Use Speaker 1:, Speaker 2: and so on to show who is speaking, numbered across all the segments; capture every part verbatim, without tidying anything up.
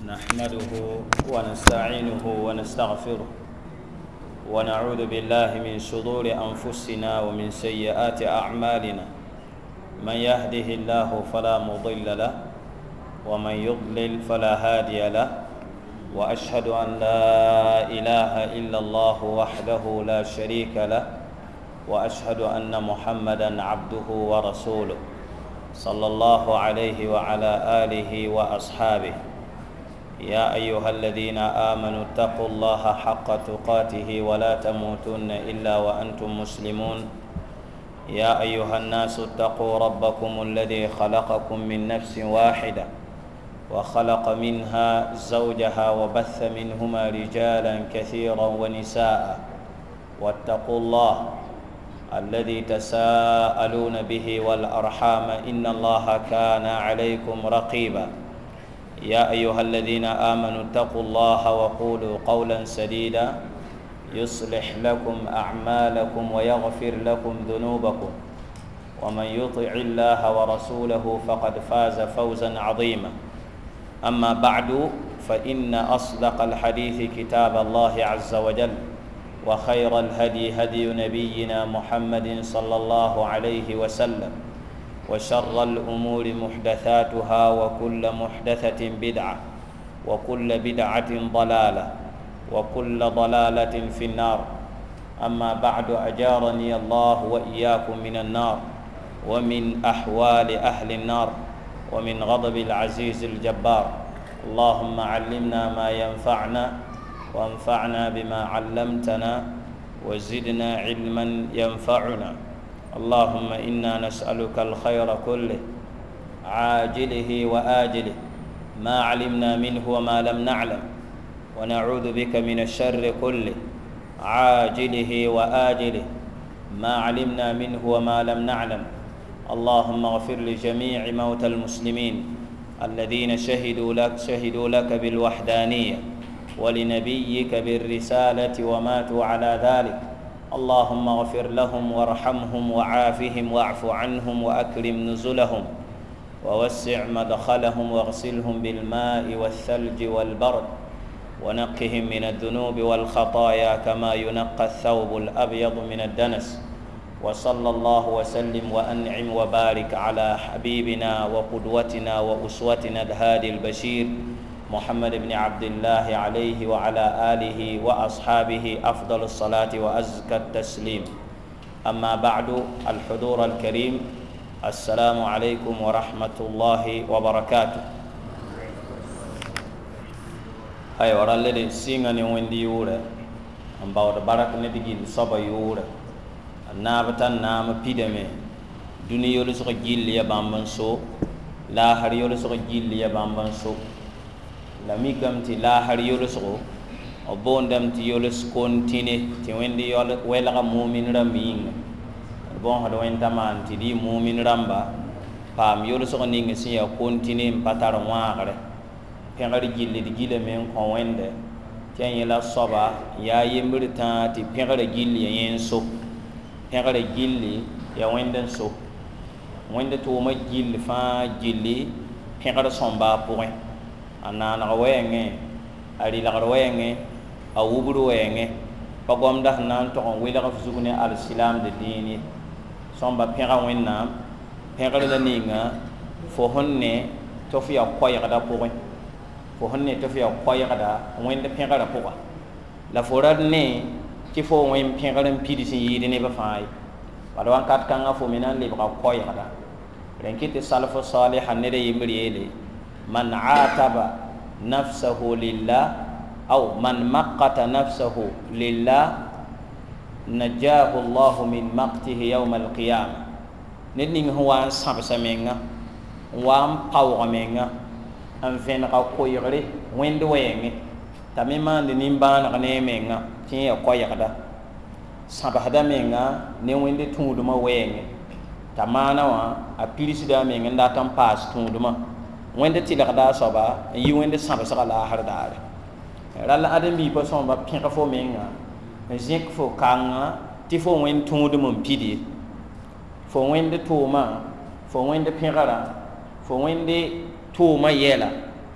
Speaker 1: نحمده ونستعينه ونستغفره ونعوذ بالله من شرور أنفسنا ومن سيئات أعمالنا من يهده الله فلا مضل له ومن يضلل فلا هادي له وأشهد أن لا إله إلا الله وحده لا شريك له وأشهد أن محمدا عبده ورسوله صلى الله عليه وعلى آله وأصحابه يا أيها الذين آمنوا اتقوا الله حق تقاته ولا تموتن إلا وأنتم مسلمون يا أيها الناس اتقوا ربكم الذي خلقكم من نفس واحدة وخلق منها زوجها وبث منهما رجالا كثيرا ونساء واتقوا الله الذي تساءلون به والأرحام إن الله كان عليكم رقيبا يا أيها الذين آمنوا اتقوا الله وقولوا قولا سديدا يصلح لكم أعمالكم ويغفر لكم ذنوبكم ومن يطع الله ورسوله فقد فاز فوزا عظيما أما بعد فإن أصدق الحديث كتاب الله عز وجل وخير الهدي هدي نبينا محمد صلى الله عليه وسلم وشر الأمور محدثاتها وكل محدثة بدعة وكل بدعة ضلالة وكل ضلالة في النار أما بعد أجارني الله وإياكم من النار ومن أحوال أهل النار ومن غضب العزيز الجبار اللهم علمنا ما ينفعنا وانفعنا بما علمتنا وزدنا علما ينفعنا اللهم إنا نسألك الخير كله عاجله وآجله ما علمنا منه وما لم نعلم ونعوذ بك من الشر كله عاجله وآجله ما علمنا منه وما لم نعلم اللهم اغفر لجميع موتى المسلمين الذين شهدوا لك شهدوا لك بالوحدانية ولنبيك بالرسالة وماتوا على ذلك اللهم اغفر لهم وارحمهم وعافهم واعف عنهم وأكرم نزلهم ووسع مدخلهم واغسلهم بالماء والثلج والبرد ونقهم من الذنوب والخطايا كما ينقى الثوب الأبيض من الدنس وصلى الله وسلم وأنعم وبارك على حبيبنا وقدوتنا وأسوتنا الهادي البشير محمد بن عبد الله عليه وعلى آله وأصحابه أفضل الصلاة وأزكى التسليم أما بعد الحضور الكريم السلام عليكم ورحمة الله وبركاته أي ورا الذي سيغني ويندي يورا أم باود بارك نديجي صبا يورا نابتان نام بيدمي دنيا يولسو جيل يا بامبنسو لا هر يولسو جيل يا بامبنسو la mi gam ti la har yolso o bondam ti yolos kontine ti wendi yol wela mu'min ramin bon hado en taman ti di mu'min ramba pam yolso ni ngi siya kontine patar waare pengari gilli di gile men ko wende tian yela soba ya yimbrita ti pengari gilli yen so pengari gilli ya wenden so wende to ma gilli fa gilli pengari somba point anana wenge ari la wenge awuburu wenge pagom dah nan to on wila fuzugune al islam de dini somba pera wenna pera da ninga fo honne to fiya koy kada po fo honne to fiya koy kada wende pera da po la forad ne ti fo wen pera ran pidi sin yidi ne ba fay wala wan kat kan fo minan le ba koy kada ren kiti salafu salih hanne de yimri من عاتب نفسه لله أو من مقت نفسه لله نجاه الله من مقته يوم القيامة نين هو أن سب سمينا وام قاو مينا أن فين قاو يغري وين دويني تماما نيمبان غنيمينا تين يقوي غدا سب هذا مينا نوين دي تودما ويني تمانا وا أبيلس دا مينا داتم باس تودما wende tilak da soba yi wende samba saka la har daare rala adam bi pa somba pinka fo menga zik fo kanga ti fo wen tundu mum pidi fo wende tuma fo wende pinkara fo wende tuma yela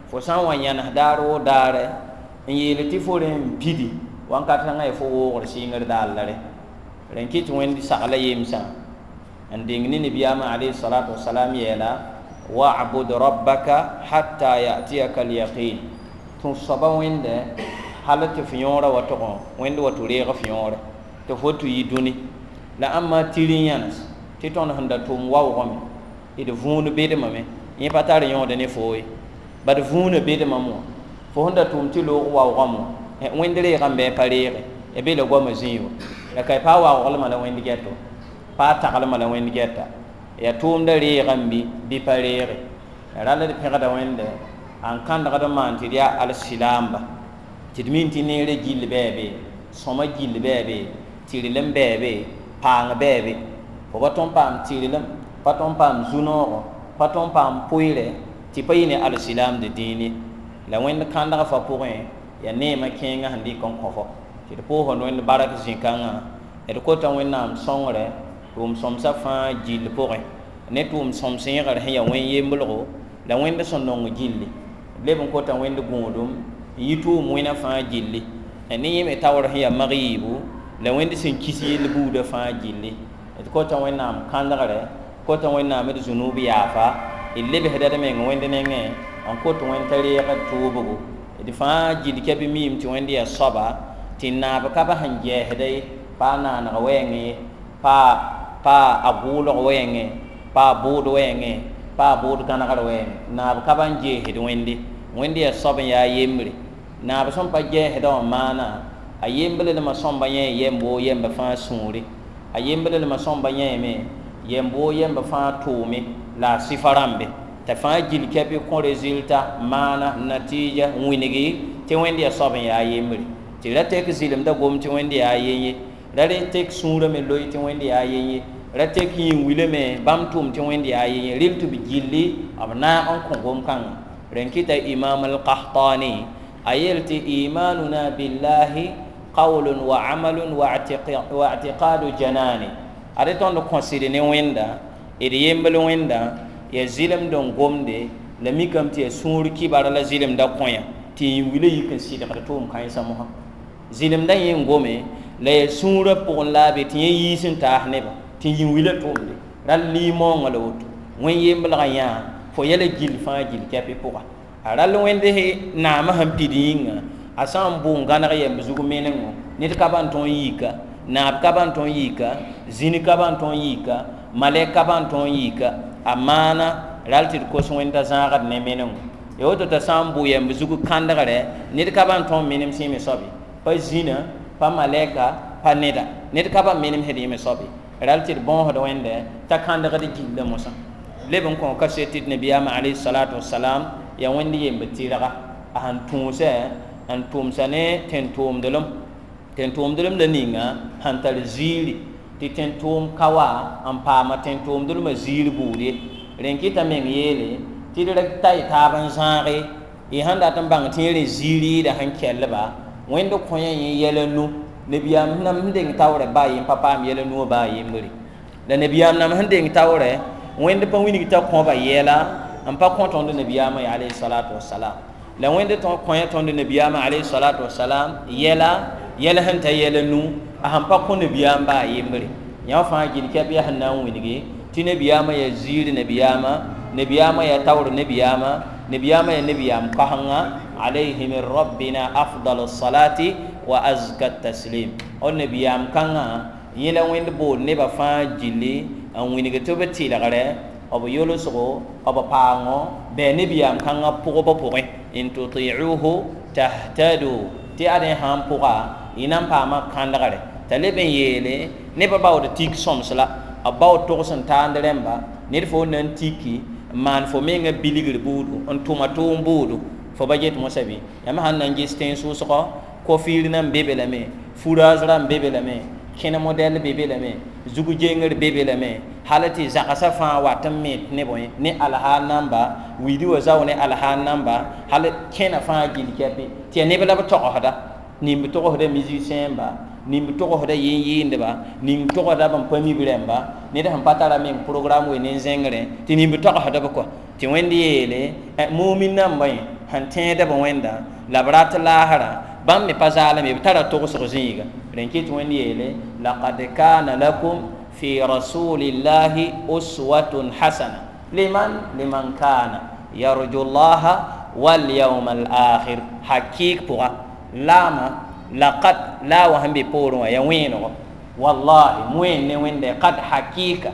Speaker 1: fo san wa yana daro dare yele ti fo ren pidi wan ka tan ay fo wo singar dalare ren kit wendi sala yemsa andingni ni biyama alayhi salatu wassalam yela wa'bud rabbaka hatta ya'tiyaka al-yaqin tun saba wende halati fiyora wato wende wato rega fiyora to fotu yiduni la amma tiriyanas ti ton handa tum waw gome ide vunu bede mame yin patar yonde ne foyi bad vunu bede mamo fo handa tum ti lo waw gamo e wende re gambe parere e be le goma zinyo la kay pa waw gol mala wende getto pa tagal mala wende getta ya tum da re gambi bi parere rala de pegada wende an kan daga man ti dia al silamba ti minti ne re gil bebe soma gil bebe ti rilem bebe pang bebe fo baton pam ti rilem paton pam zunoro paton pam poire ti payine al silam de dini la wende kan daga fa pourin ya ne ma kenga handi kon kofo ti po hon wende barak zinkanga e ko tan wennam songre tum som sa fa gil pourin ne tum som singar he ya wen yembulgo la wende son non gilli lebon ko tan wende gundum yitu muina fa gilli eni yeme tawr hiya maghibu la wende sin kisi le buda fa gilli et ko tan wennam kandare ko tan wennam de zunubi yafa illebe hedade men wende nenge an ko tan wende tariqa tubugo et fa gilli kabi mim ti wende ya saba tinna ba kaba hanje hedai pa na na wenge pa pa abulo wenge pa budo wenge pa budo kanakar wenge na ba kaba hanje hed wende wende ya saba ya yemri na ba son pa je hedo mana a yembele le masomba ye yembo yemba fa suri a yembele le masomba ye me yembo yemba fa tumi la sifarambe ta fa jil kebi ko resultat mana natija winigi te wende ya saba ya yemri ti la tek zilim da gom ti wende ya yeye la re tek sura me loy ti wende ya yeye la tek yin wile me bam tum ti wende ya yeye rim tu bi jilli abna on ko gom kan renkita imam al-qahtani ayelti imanuna billahi qawlun wa amalun wa i'tiqadu janani ade ton do consider ne wenda e de yembel wenda ya zilam don gomde la mikam ti suru kibara la zilam da konya ti wile yikan sida kada tum kan sa mo zilam da yin gome la sura pour la be ti yisin ta ne ba ti yin wile tumde ral li mo ngala wut wen yembel ga ya fo yele gil fa gil kapi pour aral wende he na ma ham pidinga asam bu ngana yem zugu menengo nit kaban ton yika na kaban ton yika zini kaban ton yika male kaban ton yika amana raltir ko so wenda zangat ne menengo yo to ta sambu yem zugu kandagare nit kaban ton menem sime sobi pa zina pa maleka pa neda nit kaban menem hedi me sobi raltir bon hodo wende ta kandagade jilla mosa lebon ko kasetit nabiyama alayhi salatu wassalam ya wendi yembe tiraga ahan tunse an tumsane ten tum delum ten tum delum la ninga han tar ziri ti ten tum kawa am pa ma ten tum delum ziri buri renkita men yele ti direk tay taban sanre e handa tan bang tire ziri da han kelba wendo konya yele nu nebiyam nam ndeng tawre bayi papa mi yele nu bayi mbiri la nebiyam nam ndeng tawre wende pa wini ta ko ba yela am pa konton de nabiyama alayhi salatu wassalam la wende ton konya ton de nabiyama alayhi salatu wassalam yela yela hanta yela nu aham pa ko nabiyama ba yimri nya fa gil ke biya hanan winigi ti nabiyama ya ziri nabiyama nabiyama ya tawr nabiyama nabiyama ya nabiyam ka hanga alayhi min rabbina afdalus salati wa azka taslim on nabiyam kanga yela wende bo ne ba fa jili an winigi to beti la gare obo yolo so obo pango be ne biyam kanga pugo bo pugo in tuti'uhu tahtadu ti ade ham puga inam pama kandagare talebe yele ne ba bawo de tik somsla abaw to san tandremba ne fo nan tiki man fo menga biligir budu on tuma to budu fo bajet mo sabi yama han nan gisten so so ko filna bebela me furazra bebela me kena model bebela me zugu jenger bebela me halati zakasa fa watam met ne boy ne alha namba widi wa zaw ne alha namba hal kena fa gil kepi ti ne bela to hoda nim to hoda musicien ba nim to hoda yin yin ba nim to hoda ban pami biremba ne da han patara men programme we ne zengre ti nim to hoda ba ko ti wendi yele mu'min namba han tẽeda b wẽnda la b rat laasra bãmb me pa zaalame b tara togsg zĩiga rẽn kɩt wẽnd yeele laqad kana lakum fi rasulillahi uswatun hasana liman liman kana yarju llaha walyawma alakhir hakɩɩk pʋga laama laqad la wa sẽn be poorẽ wã ya wẽenegɔ wallahi wẽen ne wẽnde qad hakɩɩka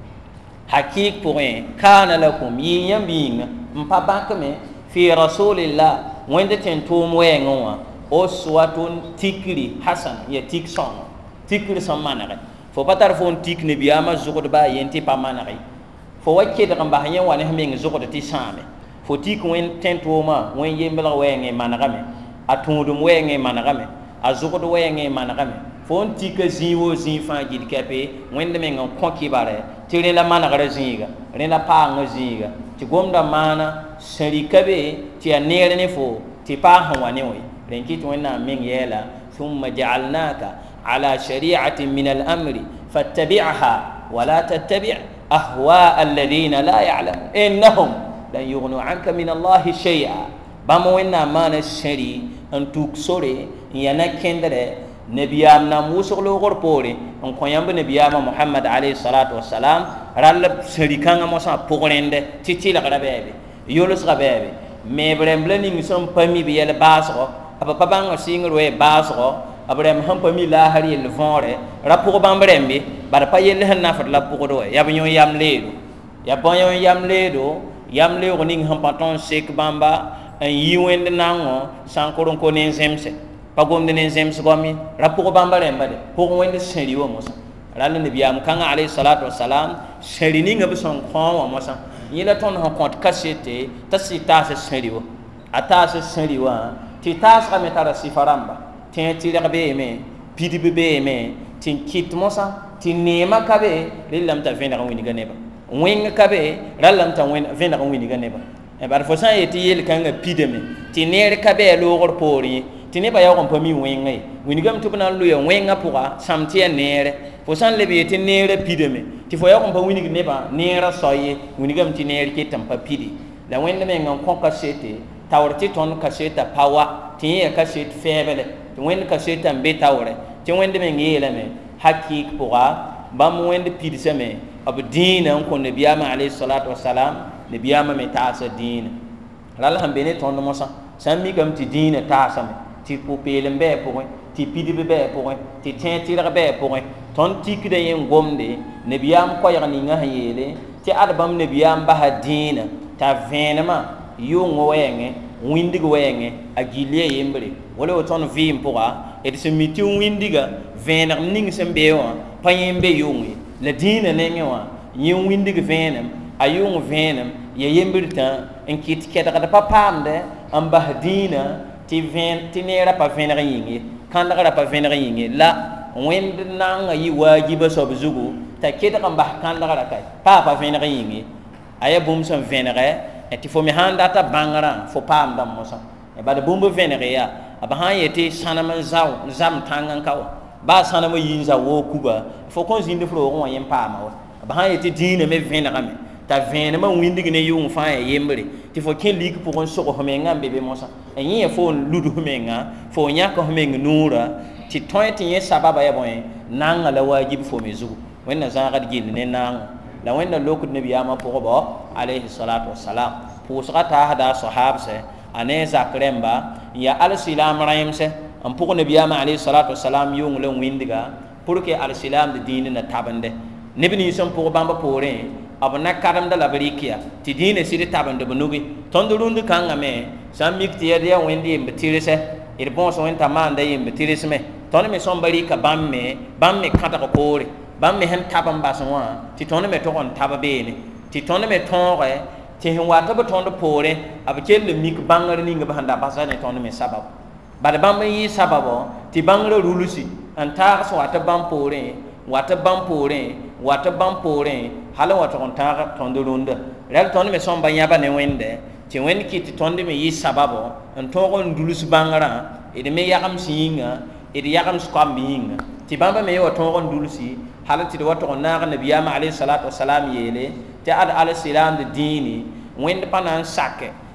Speaker 1: hakɩɩk pʋgẽ kana lakum yɩ yãmb yĩnga n pa bãkme fi rasulillah wẽnd tẽn tʋʋm wɛɛngẽ wã uswatun tikri hasan ya tik sõngo tikr sẽn manege fo pa tar fo n tik nebiyaamã zʋgdbã a yen tɩ pa manege fo wa kedg n bas yẽ wa ne sẽn meng zʋgd tɩ sãame fo tik wẽnd tẽn tʋʋmã wẽn yemblg wɛɛngẽ manegame a tũudum wɛɛngẽ manegame a zʋgd wɛɛngẽ manegame fo n tika zĩig woo zĩig fãa gil kɛpe wẽnd meng n kõ kɩbare tɩ rẽ la manegr zĩiga rẽ la paang zĩiga tɩ gomda maana sẽn ka be tɩ yaa neer ne fo tɩ paa sẽn wa ne wẽ rẽn kɩt wẽnnaam meng yɛɛla ثم جعلناك على شريعة من الأمر فاتبعها ولا تتبع أهواء الذين لا يعلمون إنهم لن يغنوا عنك من الله شيئا بامونا ما نشري أن تكسري ينكندر نبيام ناموس لوغر بوري أن كيام بنبيام محمد عليه الصلاة والسلام رالب سريكان موسى بوريند تيتي لغربيبي يولس غبيبي ميبرم بلنين سم بامي بيال باسغو أبا بابان سينغر وي باسغو abrem han pa mi la hari el vore rapo bambrembe bar pa yel han nafat la pour do ya banyo yam ledo ya banyo yam ledo yam le ning han paton sek bamba en yiwend nango sankoron ko nen zemse pa gom nen zemse gomi rapo bambrembe de pour wende seri wo mosa ral ne biyam kanga alayhi salatu wassalam seri ninga be son kon wo mosa yela ton han compte cachete tasita se seri wo ata se seri wa ti tas ka metara sifaramba tẽ tɩrg beeme pidb beeme tɩ n kɩt mosã tɩ neemã ka be rẽlame t'a vẽneg n wĩnga nebã wẽng ka be rãlame t'a vẽneg n wĩnga nebã bad fo sã n yetɩ yel-kãngã pidame tɩ neer ka be a loogr poor ye tɩ nebã yaoog n pa mi wẽnga ye wĩngame tɩ b na n loya wẽngã pʋga sãm tɩ yaa neere fo sã n leb yetɩ neerã pidame tɩ fo yaoog n pa wĩnig nebã neerã soy ye wĩngame tɩ neer ket n pa pidi la wẽnd meng n kõ kasete taoor tɩ tõnd kaseta pa wa tɩ yẽ yaa kaset fɛɛbele tɩ wẽnd kaseta n be taoore tɩ wẽnd meng yeelame hakɩɩk pʋga bãmb wẽnd pidsame b dĩinã n kõ nebiyaamã alayhi salatu wasalam nebiyaamã me taasa dĩinã rala sẽn be ne tõnd mosã sã n mikame tɩ dĩinã taasame tɩ pʋ-peelem bɩ a pʋgẽ tɩ pidb bɩ a pʋgẽ tɩ tẽ tɩrg bɩ a pʋgẽ tõnd tikda yẽ n gomde nebiyaam koɛɛg ninga sẽn yeele tɩ ad bãmb nebiyaam basa dĩinã t'a vẽenemã yʋng wɛɛngẽ wĩndg wɛɛngẽ a gill ya yembre wala wa tõnd vɩɩm pʋga d sẽn mi tɩ wĩndga vẽeneg ning sẽn bee wã pa yẽ be yʋng ye la dĩinã nengẽ wã yẽ wĩndg vẽenem a yʋng vẽenem ya yembr tã n kɩt kɛdgd pa paamdɛ n bas dĩinã tɩ tɩ neerã pa vẽneg yĩng ye kãndgrã pa vẽneg yĩng ye la wẽnd nangã yɩ waajibã soab zugu t'a kedg n bas kãndgrã ka paa pa vẽneg yĩng ye a yaa bũmb sẽn vẽnegɛ tɩ fo me sãn data bãngrã fo paamdame mosã bad bũmb vẽneg yaa b sã n yetɩ sãnem n zao n zam tãng n ka wa baa sãnem n yɩ n za woo kuba fo kõn zĩnd f roogẽ wã yẽ paama wa b sã n yetɩ dĩinã me vẽnegame t'a vẽenemã wĩndg ne yʋng fãa ya yembre tɩ fo kẽ lik pʋgẽ sog f menga n be be mosã n yẽ fo n lud f menga fo yãk f meng nuurã tɩ tõe tɩ yẽ sababa ya bõe nangã la waajib fo me zugu wẽnna zãagd gill ne naangã la wẽnna lokd nebiyaamã pʋgbɔ alayhi salatu wasalam pʋʋsga taasda a sahabsɛ a ne zak rẽmba n yaa alsilaam rẽemsɛ n pʋg nebiyaamã alayhi salatu wasalam yʋng la wĩndga pour que alsilaam de dĩinã na tabende neb nins n pʋg bãmb poorẽ b na kademda la b rɩk ya tɩ dĩinã sɩd tabend b nuge tõnd rũnd kãngame sã n mik tɩ yɛd yaa wẽnd yemb tɩrsɛ d bõos wẽnd t'a maanda yemb tɩrsme tõnd me sõmba rɩka bãmb me bãmb me kãdg poore bãmb me sẽn tab n bas wã tɩ tõnd me tog n tab beene tɩ tõnd me tõoge tɩ sẽn wat b tõnd poorẽ b kell n mik bãngr ning b sẽn da basa ne tõnd me sabab bad bãmb n yɩ sababɔ tɩ bãngrã rulsi n taag sẽn wat bãmb poorẽ wat bãmb poorẽ wat bãmb poorẽ hal n wa tog n taag tõnd rũndã rɛl tõnd me sõmba yãba ne wẽnde tɩ wẽnd kɩt tɩ tõnd me yɩ sababɔ n tõog n duls bãngrã d me yagems yĩnga d yagems koamb yĩnga tɩ bãmba me wa tõog n dulsi hal tɩ d wa tog n naag nabiyaamã alayhi salatu wasalam yeele tɩ ad alsilaam de dĩini wẽnd pa na n sake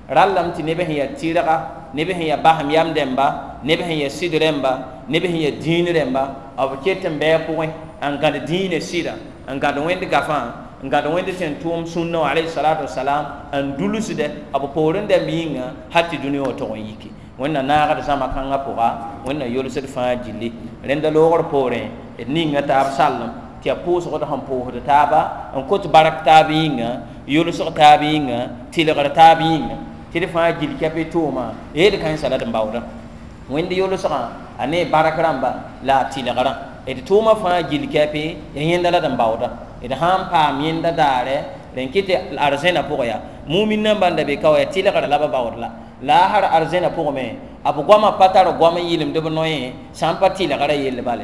Speaker 1: rallam ti nebe ya tiraga nebe ya baham yam demba nebe ya sidremba nebe ya dinremba ab ketem be point an gad dine sida an gad wende gafa an gad wende ten tum sunna alayhi salatu wassalam an dulusde ab poren de minga hatti duniya to yiki wonna naga sama kanga poga wonna yolsed fa jilli renda logor pore et ninga tab sallam ti apos ko ham po de taba an ko barak tabinga yolso tabinga tilagar tabinga ti de fa jilli kape tuma e de kan salat mbawda wende yolso ane barakramba la tilagara et tuma fa jilli kape yenda la mbawda et ham pa mienda dare ren kite arzena poya mu'min nan banda be kawaya tilagara la ba bawdla la har arzena pogme abu goma pataro goma yilim de bonoye sampa tilagara yelle bale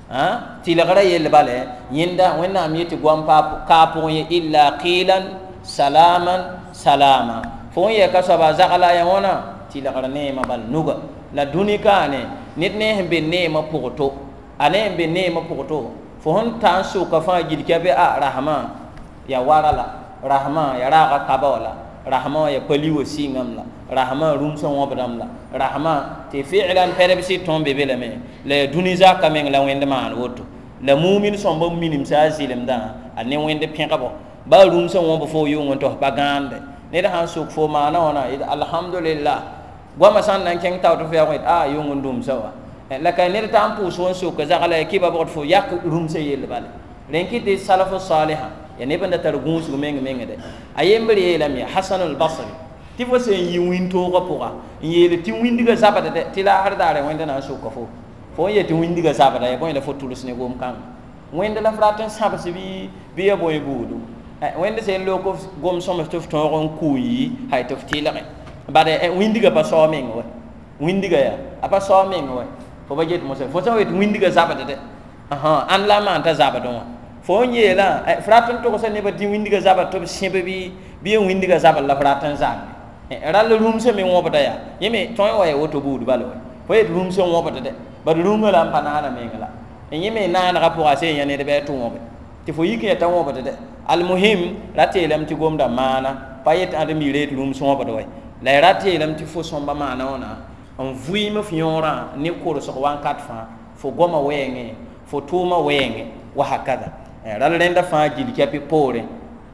Speaker 1: ha tilagara yelle bale yinda wenna amiti gom pa ka poye illa qilan salaman salama foye kasaba zakala ya wona tilagara ne mabal nuga la dunika ne nitne hembe ne ma pogoto ane hembe ne ma pogoto fo hon tan su ka fa gidkabe a rahma ya warala rahma ya raga kabawala rahma ya pali wasingam la rahma rum so wobdam la rahma te fi'lan perebsi tombe belame le duniza kameng la wende man woto la mu'min so mbam minim sa zilim da ane wende pinkabo ba rum so wobo fo yo ngonto bagande ne da han suk fo mana ona alhamdulillah goma san nan ken taw to fe ko ah yo ngondum sawa la kay ne ta am pu so so ka zakala ki ba bot fo yak rum se yel bale renki de salafu salihah ya ne banda tar gunsu menga menga de ayembri lam ya hasan al basri ti fo sen yi winto ko poka yele ti windiga sabata de ti la har dare wenda na so ko fo fo ye ti windiga sabata ya ko le fo tulus ne gom kan wenda la fraten sabata bi bi ya boy budu wenda sen lo ko gom somo to to ron kuyi hay to ti la bade windiga pa so menga we windiga ya apa so menga we fo ba jet mo se fo so we windiga sabata de aha an la man ta zabata don fo nyela fraten to ko se ne ba di windiga zabata to sembe bi bi windiga zabata la fraten zabata ral room se me wobata ya yeme toy wa ya woto budu balo fo et room se wobata de ba room la panana mengala en yeme na na ko ase yane de be to wobe ti fo yike ta wobata de al muhim ratelam ti gomda mana payet adam yire room se wobata way la ratelam ti fo somba mana ona on vui me fiora ni ko so wan kat fa fo goma wenge fo tuma wenge wa hakada ral renda fa jil kapi pore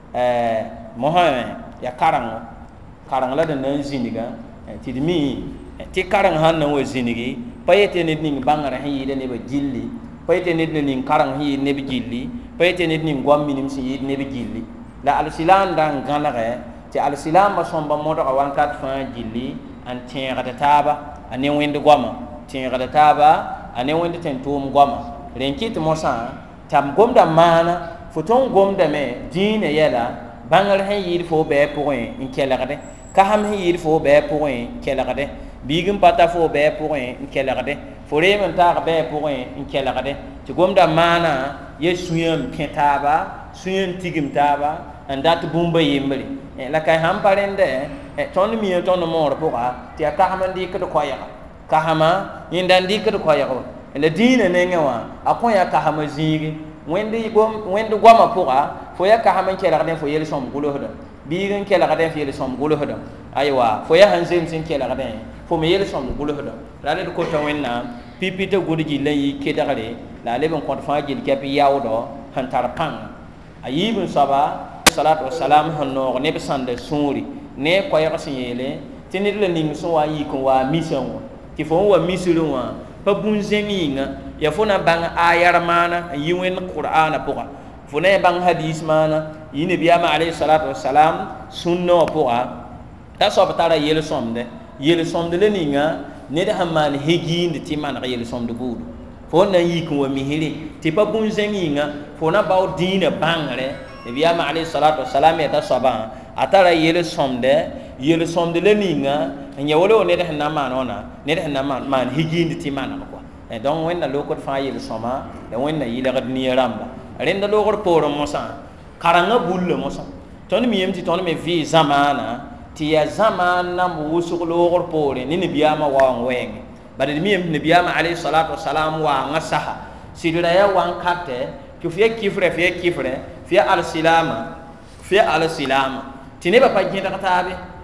Speaker 1: eh mohamed ya karango karang la dan ziniga ti mi ti karang han na wo zinigi payete ne ning bangara hi de ne ba jilli payete ne ning karang hi ne ba jilli payete ne ning gwam minim si ne ba jilli la al silan dan ganare ti al silam ba somba modo ka wan kat fa jilli an tin gata taba ane wende gwama tin gata taba ane wende ten tum gwama renkit mosa tam gomda mana futon gomda me dine yela bangar hen yir fo be point in kelagade ka ham hen yir fo be point kelagade bigum pata fo be point in kelagade fo remen ta be point in kelagade ti gomda mana ye suyam petaba suyam tigim taba andat bumba yimbali la kay ham parende e ton mi ton mor poka ti ka hamandi ko koya ka hama yindandi ko koya ko le dine ne ngawa akoya ka hama zigi wende gom wende goma poka fo ya ka haman kela gaden fo yele som gulo hoda bigen kela gaden fo yele som gulo hoda aywa fo ya hanzem sin kela gaden fo me yele som gulo hoda la le ko to wenna pipite gudiji layi kedagare la le bon kon fa jil kapi yawdo han tarpang ayibun saba salatu wassalam hanno ne be sande suri ne ko ya sinyele tinit le ning so wa yi ko wa mission ti fo wa mission wa pa bunzeminga ya fo na bang ayar mana yiwen qur'ana poka fo ne bang hadis mana yine biyama alayhi salatu wassalam sunno poka ta so batara yele somde yele somde le ninga ne da hamman heginde ti man yele somde budu fo na yi ko mi hiri ti pa bunzeminga fo na baw dina bangare biyama alayhi salatu wassalam ya ta soba atara yele somde yele somde le ninga nya wolo ne da na man ona ne da na man man heginde ti man ko e donc wenna lokot fa yele soma da wenna yile gad ni ramba renda lokor poro mosa karanga bulle mosa ton mi yemti ton me vi zamana ti ya zamana mu wusul lokor pore ni biyama wa wenge bade mi yem ne biyama alayhi salatu wassalam wa ngasaha sidira ya wan katte ki fiye kifre fiye kifre fiye al silama fiye al silama tine ba pa jinda katabe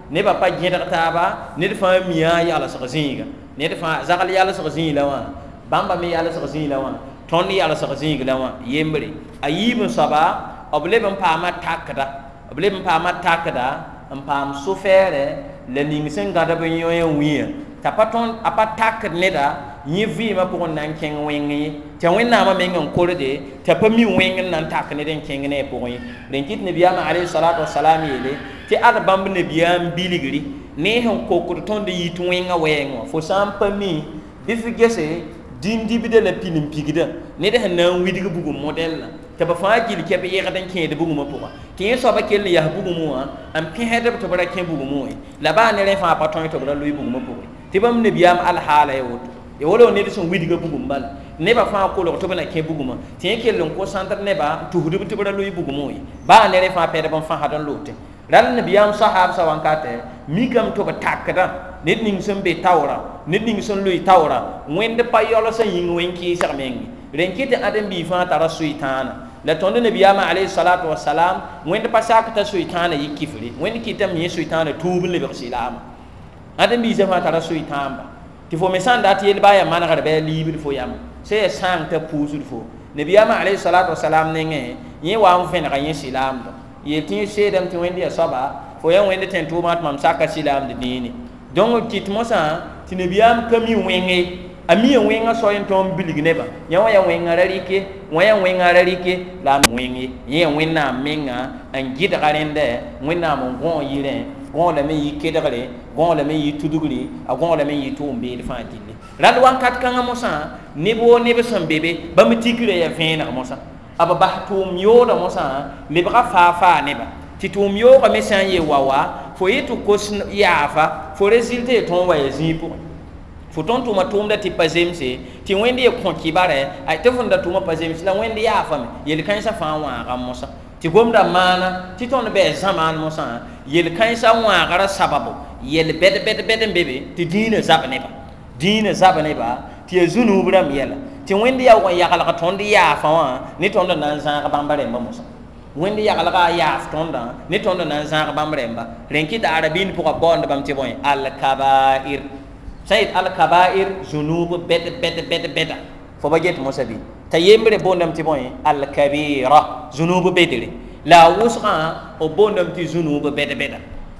Speaker 1: ne ba pa gẽdg taaba ned fãa mia yalsg zĩiga ned fãa zagl yalsg zĩig la wã bãmba me yalsg zĩig la wã tõnd yalsg zĩig la wã yembre a yiib n soaba b leb n paama takda b leb n paama takda n paam sofɛɛrɛ la ning sẽn gãdb n yõ n wĩa t'a pa tõnd a pa takd neda yẽ vɩɩmã pʋgẽ na n kẽng wẽng ye t'a wẽnnaamã meng n korde t'a pa mi wẽng n na n tak ned n kẽng ne a pʋgẽ ye rẽn kɩt nabiyaamã alayhi salatu wasalam yeele tɩ ad bãmb nabiyaam bilgri ne sẽn kokd tõnd yit wẽngã wɛɛngẽ wã fo sã n pa mi bɩ f gese dĩn-dibda la pin n pigda ned sẽn na n widg bugum modɛlã t'a ba fãa gil kɛp yẽgd n kẽed bugumã pʋgã tɩ yẽ soaba kell n yas bugumẽ wã n pẽsdb tɩ b ra kẽ bugumẽ wẽ la baa ne rẽ fãa pa tõe tɩ b ra loe bugumã pʋgẽ tɩ bãmb nabiyaam alhaala ya woto e wala ned sẽn widga bugum bala neba fãa kolg tɩ b na kẽ bugumã tɩ yẽ kell n ko sãntd nebã tusdb tɩ b ra loe bugumẽ wẽ baa ne rẽ fãa pɛdb n fãsd n loote rãl nabiyaam sahaabsã wãnkatɛ mikame tɩ b takda ned ning sẽn be taoorã ned ning sẽn loe taoorã wẽnd pa yɔls n yĩng wẽn-kɩɩsg mengi rẽn kɩ tɩ ãdem-bii fãa tara soɩtãana la tõnd nabiyaamã alayhi salatu wasalam wẽnd pa sak t'a soɩtãana yɩ kifre wẽnd kɩtame yẽ soɩtãana tuub n lebg sɩlaamã ãdem-biisã fãa tara soɩtãamba tɩ fo me sã n dat yel baa ya manegr bɩ a liibd fo yam sẽn ya sãng t'a puusd fo nabiyaamã alayhi salatu wasalam nengẽ yẽ wa n vẽnega yẽ sɩlaamda yel tɩ yẽ seedame tɩ wẽnd ya soaba fo ya wẽnd tẽn tʋʋmã tɩ mam saka sɩlaamd dĩine donc kɩt mosã tɩ nabiyaam ka mi wẽnge a mi n wẽngã soy n tõnd bilg nebã yã wã ya wẽngã ra rɩke wã ya wẽngã ra rɩke la a wẽng ye yẽ ya wẽnnaam menga n gɩdga rẽndɛ wẽnnaam n gõ yɩrẽ gõ lame n yɩ kedgre gõ lame n yɩ tudgre a gõ lame n yɩ tʋʋm beel fãa gilli rãd wãnkat kãngã mosã neb woo neb sẽn be be bãmb tikra ya vẽeneg mosã b bas tʋʋm yoodã mosã lebga faa faa nebã tɩ tʋʋm yoogã me sã n ye wa wa fo yɩ tɩ kos yaafa fo résulté ye tõnd wa ya zĩig pʋgẽ fo tõnd tʋʋma tʋʋmda tɩ pa zemse tɩ wẽnd ye kõ kɩbarɛ tɩ fõn da tʋʋma pa zems la wẽnd yaafame yel-kãensã fãa wãagã mosã tɩ gomda maana tɩ tõnd bɩ zãmaan mosã yel-kãensã wãagrã sababu yel bɛd-bɛd-bɛd n be be tɩ dĩinã zab nebã dĩinã zab nebã tɩ ya zu-nuub rãmb yɛla tɩ wẽnd ya wa yaglg tõnd yaafã wã ne tõnd n na n zãag bãmba rẽmba mosã wẽnd yaglga a yaaf tõndã ne tõnd n na n zãag bãmb rẽmba rẽn kɩ tɩ arabiin pʋgã baoond bãmb tɩ bõe alkabair sã yet alkabair zunub bɛd bɛd bɛd bɛda fo ba get mosã bɩ t'a yembre boondame tɩ bõe alkabira zunub bedre la a wʋsgã b boondame tɩ zunub bɛd bɛda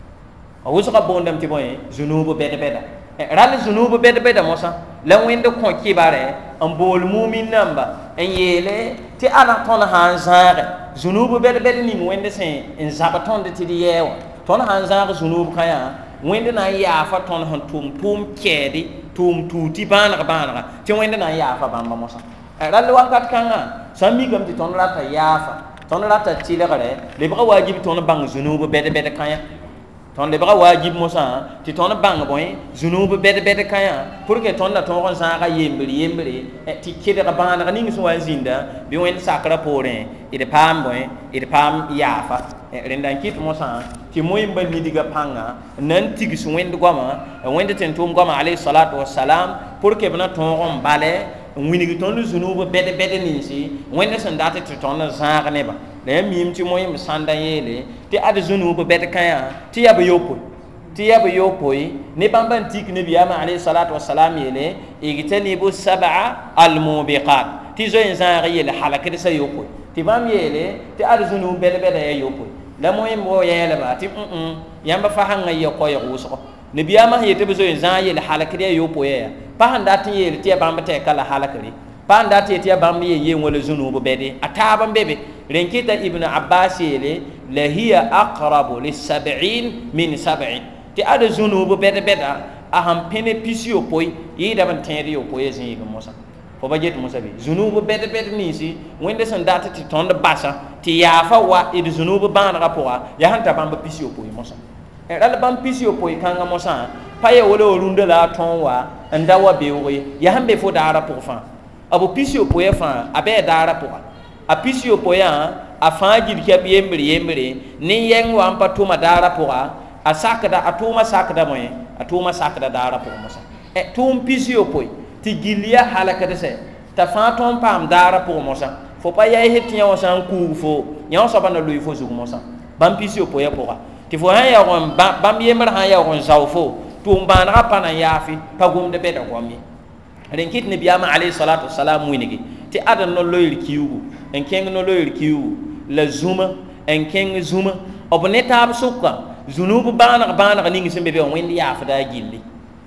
Speaker 1: a wʋsgã boondame tɩ bõe zunub bɛd bɛda rãl zunub bɛd bɛda mosã la wẽnd kõ kɩbarɛ n bool mumin namba n yeele tɩ ad tõnd sã n zãage zunub bɛd bɛd ning wẽnd sẽn n zab tõnd tɩ d yɛɛ wã tõnd sã n zãag zunub kãyã wẽnd na n yaafa tõnd sẽn tʋʋm tʋʋm kɛɛde tʋʋm tuu tɩ bãaneg bãanega tɩ wẽnd na n yaafa bãmba mosã rãl wakat kãngã sã n mikame tɩ tõnd rata yaafa tõnd rata tɩlgrɛ lebga waajib tõnd bãng zunub bɛd bɛd kãyã tõnd lebga waajib mosã tɩ tõnd bãng bõe zunub bɛd bɛd kãyã pour que tõnd na tõog n zãaga yembre yembre tɩ kɩdg bãaneg ning sẽn wa n zĩnda bɩ wẽnd sakrã poorẽ d paam bõe d paam yaafa rẽnda n kɩt mosã tɩ moyẽmba nidga pãnga n na n tigs wẽnd goamã wẽnd tẽn tʋʋm goamã alayhi salatu wasalam pour que b na tõog n balɛ n wilg tõnd zunub bɛd bɛd ninsi wẽnd sẽn dat tɩ tõnd n zãag nebã la ya miim tɩ moyẽmb sãnda yeele tɩ ad zunub bɛd kãyã tɩ ya b yopoe tɩ ya b yopoe ne bãmba n tik nabiyaamã alayhi salatu wasalam yeele igtanibu sab'a almubiqat tɩ zoe n zãag yel halkdsã yopoe tɩ bãmb yeele tɩ ad zunub bɛd bɛda ya yopoe la moyẽmb wa yɛɛlba tɩ yãmb fa sãnga ya koɛɛg wʋsgo nabiyaamã sẽn yetɩ b zoe n zãag yel halkd ya yopoe ya pa sẽn dat n yeel tɩ ya bãmb tɛka la halkre pa n dat yetɩ ya bãmb yen yen wala zunub bɛde a taab n be be rẽn kɩta ibn abbas yeele la hiya aqrabu lisabin min sabin tɩ ad zunub bɛd bɛda a sãn pẽne pis yopoe yɩɩdb n tẽed yopoe ya zĩig mosã fo ba get mosã bɩ zunub bɛd bɛd ninsi wẽnd sẽn dat tɩ tõnd basã tɩ yaafa wa d zunub bãanegã pʋga yaa sẽn ta bãmb pis yopoe mosã rãl bãmb pis yopoe kãngã mosã pa ya wala wa rũndã la a tõog wa n da wa beoogo ye yaa sẽn be fo daarã pʋg fãa b pis yopoe fãa a bɩ a daarã pʋga a pis yopoeã a fãa gil kɛp yembre yembre nin-yɛng wa n pa tʋma daarã pʋga a sakda a tʋʋma sakda bõe a tʋʋma sakda daarã pʋgẽ mosã tʋʋm pis yopoe tɩ gill ya halkdsɛ t'a fãa tõnd paam daarã pʋgẽ mosã fo pa yɛɛsd tɩ yã wã sã n kuug fo yã wã soaba na loe fo zug mosã bãmb pis yopoeã pʋga ti fo han ya gon bam yemar han ya gon zawfo tum banra pana yafi pagum de beda gomi ren kit ne biyama alayhi salatu wassalam winigi ti adan no loyir kiwu en keng no loyir kiwu la zuma en keng zuma obneta suka zunubu bana bana ningi sembe be wendi yafa da gilli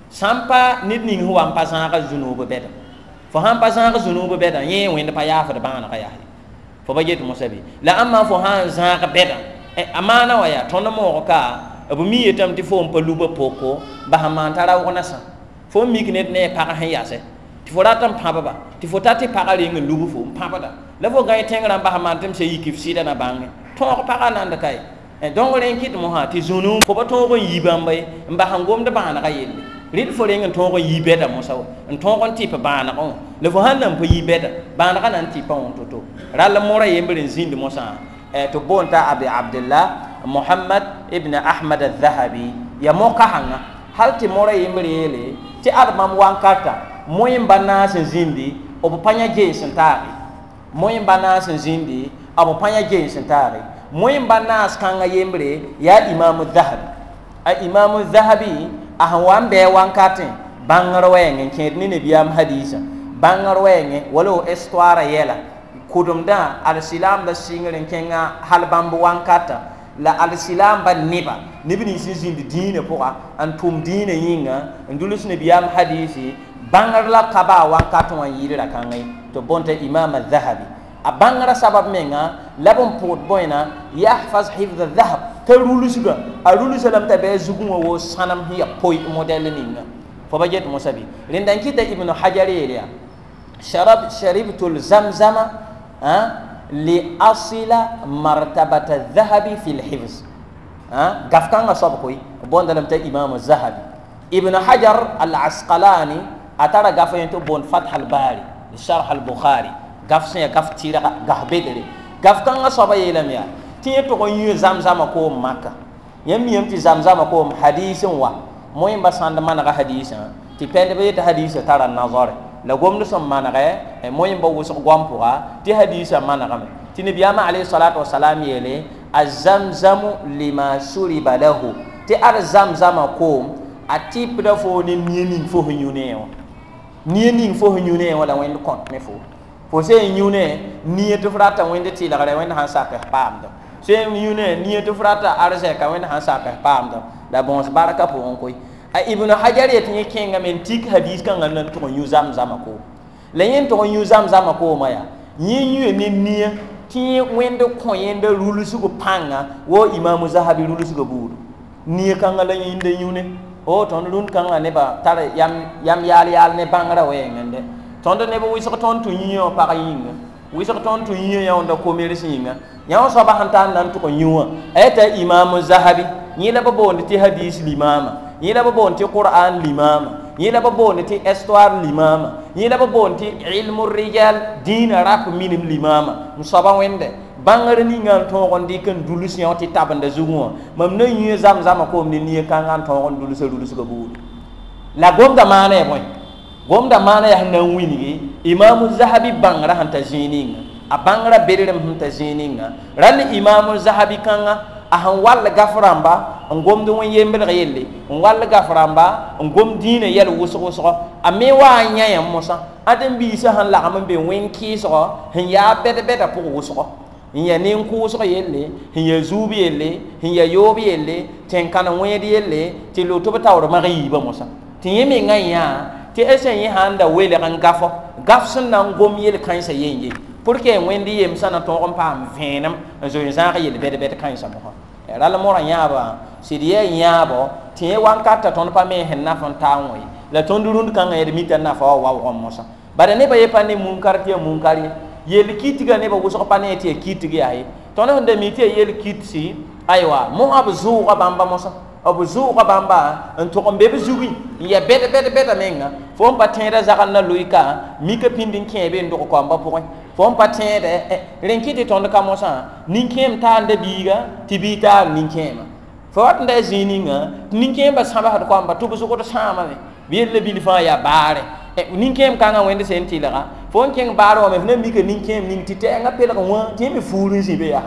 Speaker 1: sampa nit ning huwa pasan ka zunubu beda fo han pasan ka zunubu beda ye wendi pa yafa da bana ka yahi fo ba jet musabi la amma fo han zaka beda e amana waya tono mo ka abu mi yetam ti fo mpa luba poko ba ha tara wona sa fo mi knet ne pa ha yase ti fo ratam pa ba ti fo tati pa ga ring lubu fo pa ba da la fo ga tengra ba ha tem se yikif sida na bangi to ko pa ga nan da kai e donc ren kit mo ha ti zunu fo ba to ko yibambay mba hangom da ba na ga yelle rid fo ren to ko yibeda mo saw en to ko ti pa ba na ko le fo hanam po yibeda ba na ga nan ti pa on to to ral mora yembe zindi mo sa e to bonta abi abdullah Muhammad ibn Ahmad al-Dhahabi ya moka hanga halti mora yimrele ti armam wankata moyin bana sen zindi obo panya je sentari moyin bana sen zindi obo panya je sentari moyin bana skanga yimre ya imam al-Dhahabi a imam al-Dhahabi ahwan be wankate bangar wenge kedni ne biyam hadisa bangar wenge walo histoire yela kudumda al-silam da singren kenga halbambu wankata la al-silam ba niba nibni sizin di dine poa antum dine yinga ndulus ne biyam hadisi bangar la kaba wakato wan yira kangai to bonte imam al-Dhahabi a bangara sabab menga labon pot boyna yahfaz hifdh al-dhahab tarulusuga arulusa lam tabe zugun wo sanam hiya poi model ninga fo bajet musabi lindan kita ibnu hajar ya sharab sharibtul zamzama ha لأصل مرتبة الذهب في الحفظ ها غفكان صبكوي بون دلم تا امام الذهبي ابن حجر العسقلاني اترى غفين تو بون فتح الباري شرح البخاري غفسن غفتيرا غهبدري غفكان صبا يلميا تي تو يو زمزم كو مكه يم يم تي زمزم كو حديث وا موين بسند من حديث تي بند بيت حديث ترى النظر la gomno som manare e moyen ba wusu gwampura ti hadisa managame ti nabiyama alayhi salatu wassalam yele azamzamu lima shuriba lahu ti arzamzama ko atip da fo ni nieni fo nyune o nieni fo nyune wala wen kon me fo fo se nyune nie to frata wen de ti la gare wen han saka pamdo se nyune nie to frata arze ka wen han saka pamdo da bon baraka po on koy a ibnu hajar yet ni kenga men tik hadis kan nan to yu zam zam ko la yen to yu zam zam ko maya yin yu ne ni ti wende ko yende rulu su ko panga wo imam zahabi rulu su ko budu ni kan la yin de yune o ton run kan ne ba tar yam yam yal yal ne bangara we ngende ton de ne bo wiso ton to yin pa yin wiso ton to yin ya onda ko mere singa ya so ba hantan nan to ko yuwa eta imam zahabi ni la ba bo ti hadis limama yila ba bonti Qur'an limama yila ba bonti histoire limama yila ba bonti ilmu rijal din rap minim limama musaba wende bangar ni ngal to gon di kan dulus nyoti tabanda zugo mam ne yi zam zam ko ni ni kan ngal to gon dulus dulus go bu la gomda mane boy gomda mane ya nan wini imam zahabi bangra hanta jininga a bangra berem hanta jininga ran imam zahabi kanga ahan wal gaframba ngom do won yembel yelle wal gaframba ngom dine yel wuso wuso ame wa nya yam musa adam bi sa han la am be wen ki so hin ya bede bede po wuso hin ya nin ku so yelle hin ya zubi yelle hin ya yobi yelle ten kana wedi yelle ti lo to tawro ma yi ba musa ti yemi ngaya ti esen yi handa wele kan gafo gafsun nan ngom yel kan sa yenye porque wendi yem sana to on pam venam zo za yel bede bede kan sa mo rala mora nyaba sidiye nyabo tie wankata ton pa me hen na fon tawoy la ton durund kan e mita na fa wa wa mosa bare ne ba yepane munkar tie munkari yel kitiga ne ba wuso pane tie kitiga ay ton honde mi tie yel kitsi aywa mo abzu ga bamba mosa abzu ga bamba en to ko bebe zuwi ya bede bede bede menga fo pa tenda zagal na luika mi ka pindin kebe ndo ko amba po fom patende renkiti ton ka mosa ninkem ta ande biga tibita ninkem fo wat nda zininga ninkem ba samba hat ko amba to buso ko to sama me bielle bil fa ya bare e ninkem ka nga wende senti la fo ken baro me ne mi ke ninkem ning tite nga pela ko wa ti mi furu si be ya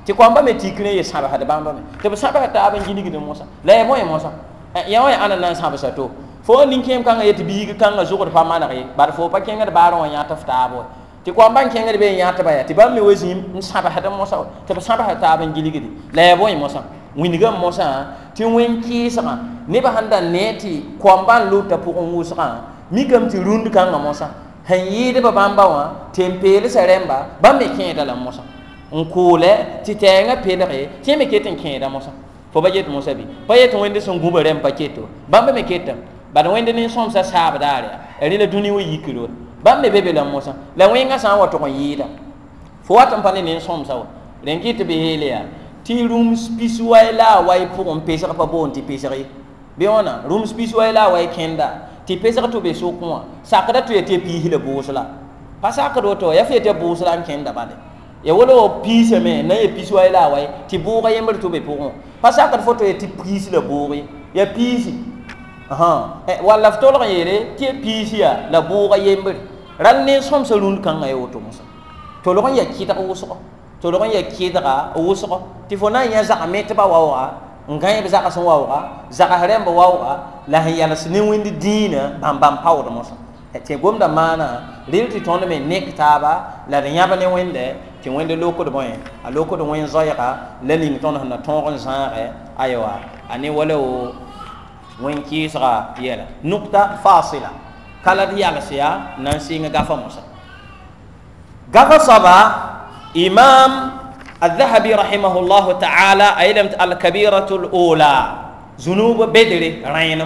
Speaker 1: ti ko amba me tikne ye saba hada bamba me te ba saba ta ban gini gidan mosa la ya moye mosa ya wa ana nan saba sa to fo nin kem kanga yeti biigi kanga zugo pa mana re bar fo pa kenga ba ron ya ta fta bo ti ko amba kenga be ya ta ba ya ti ba me wezi saba hada mosa te ba saba ta ban gini gidi la ya moye mosa winiga mosa ti wen ki sa ne ba handa neti ko amba luta pu on wusa mi kam ti rund kanga mosa han yide ba bamba wa tempele seremba ba me kenda la mosa on kule ti tenga pelere ti me keten kenda mosa fo ba jet mosa bi pa yet wende son guba rem paketo bamba me ketam ba wende ni som sa saba dare eri la duni wo yikiro bamba bebe la mosa la wenga sa wa to ko yida fo watam pane ni som sa wa len kit be hele ya ti room spisu wa la wa pour on pesa pa bon ti peseri be ona room spisu wa la wa kenda ti peseri to be so ko sakada to yete pi hile bosla pa sakado to ya fete bosla kenda bade ya wolo pise me na ye pisu wa la wa ti buga yember to be pour pa sakada foto yete prise le bouri ya pisi aha e wala ftolo yere ti pisi ya la buga yember ran ne som sa rund kan ay woto musa to lo ya kita ko so to lo ya kita o so ti fona ya za amete ba wawa ngai be za ka so wawa za ka haremba wawa la ya la sinin windi dina bam bam pawdo musa e te gomda mana rilti tonde me nektaba la nyaba ne wende ti wende loko do boy a loko do wen zoyaka la ning ton na ton zare aywa ani wala o wen kisra yela nukta fasila kala diya siya nan singa gafa musa gafa saba imam الذهبي رحمه الله تعالى أيلم الكبيرة الأولى ذنوب بدر رينا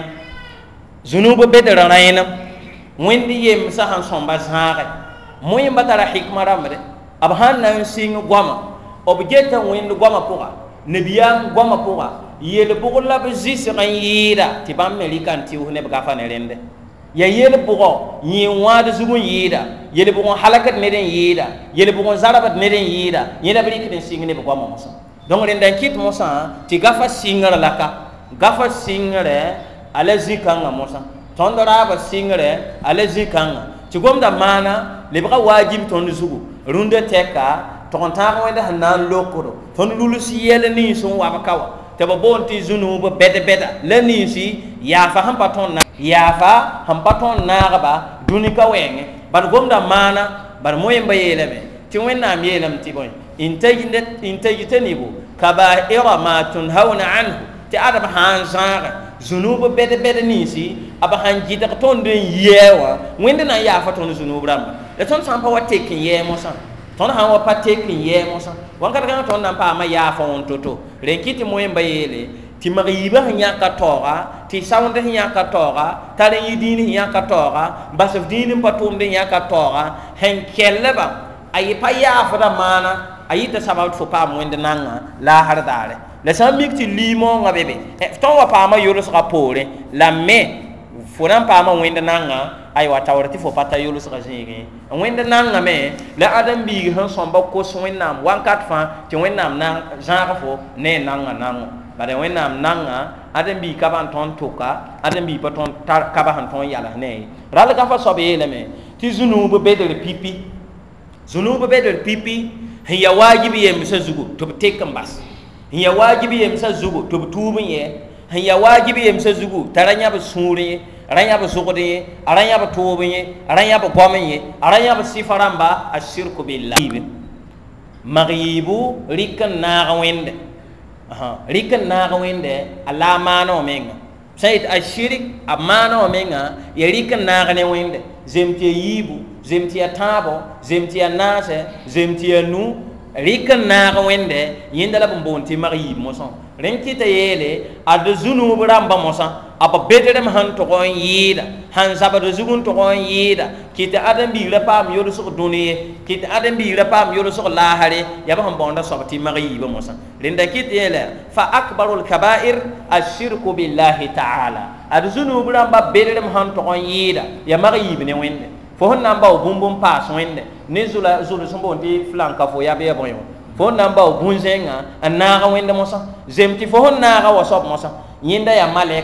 Speaker 1: ذنوب بدر رينا وين دي يمسحن صنبا زهاغ موين بطر حكمة رمد أبهان نسين غوما أبجيتا وين غوما پوغا نبيان غوما پوغا يلبغلا بزيس غييرا تبام مليكان تيوه نبغافا نرند ya yele bugo yi wada zugun yida yele bugo halakat neden yida yele bugo zarabat neden yida yela brik den singne bugo mo musa donc ren dan kit musa ti gafa singara laka gafa singare ala zikanga musa tondora ba singare ala zikanga ti gomda mana le bugo wajib ton zugu runde teka to konta wende hanan lokoro ton lulu si yele ni so wa bakawa te ba bonti zunuba bede beda le ni si ya fa ham paton na ya fa ham paton na ba dunika wenge bar gomda mana bar moyen bayeleme ti wenna am yelam ti boy intajindet intajitanibu kaba'ira ma tunhauna anhu ti adab han zara zunuba bede bede ni si aba han jida ton den yewa wende na ya fa ton zunuba ram le ton sampa wa tekin ye mo san ton han wa patekin ye mo san wanka daga ton nan pa ma ya fa on toto renkiti moyen bayele ti mariba nya ka tora ti sawnde nya ka tora tare yidini nya ka tora basaf dini patum de nya ka tora hen kelleba ay pa ya fa da mana ay ta sabat fo pa mo inde nanga la har dare la samik ti limo nga bebe e ton wa pa ma yoro sa pore la me fo nan pa ma winde nanga ay wa tawrati fo pata yolo sa jingi winde nanga me la adam bi han somba ko so wennam wankat fa ti wennam na jara fo ne nanga nanga bare wennam nanga adam bi kaban ton toka adam bi paton kaba han ton yala ne ral ka fa sobe leme ti zunubu bedel pipi zunubu bedel pipi hiya wajibi yem sa zugu to tekam bas hiya wajibi yem sa zugu to tubun ye hiya wajibi yem sa zugu taranya ba suri aranya ba sugudi aranya ba tubun ye aranya ba gomen ye aranya ba sifaramba ashirku billahi maghibu rikan na wende aha rikan na wende ala mano menga sayid ashirik amano menga ya rikan na ne wende zemti yibu zemti atabo zemti anase zemti anu rikan na wende yindala bombonti maghibu moson renkita yele adu zunubu ramba moson apa bedere han to gon yida han sabado zugun to gon yida kita adam bi la pam yoro so duniye kita adam bi la pam yoro so lahare ya ba han bonda so ti mari ba mosa linda kit yele fa akbarul kaba'ir ashirku billahi ta'ala adu zunubu ramba bedere han to gon yida ya mari ne wende fo hon namba o bumbum pass wende ne zula zulu so bonti flanka fo ya be bon fo namba o bunzenga anaga wende mosa zemti fo hon naga wasop mosa yinda ya maleko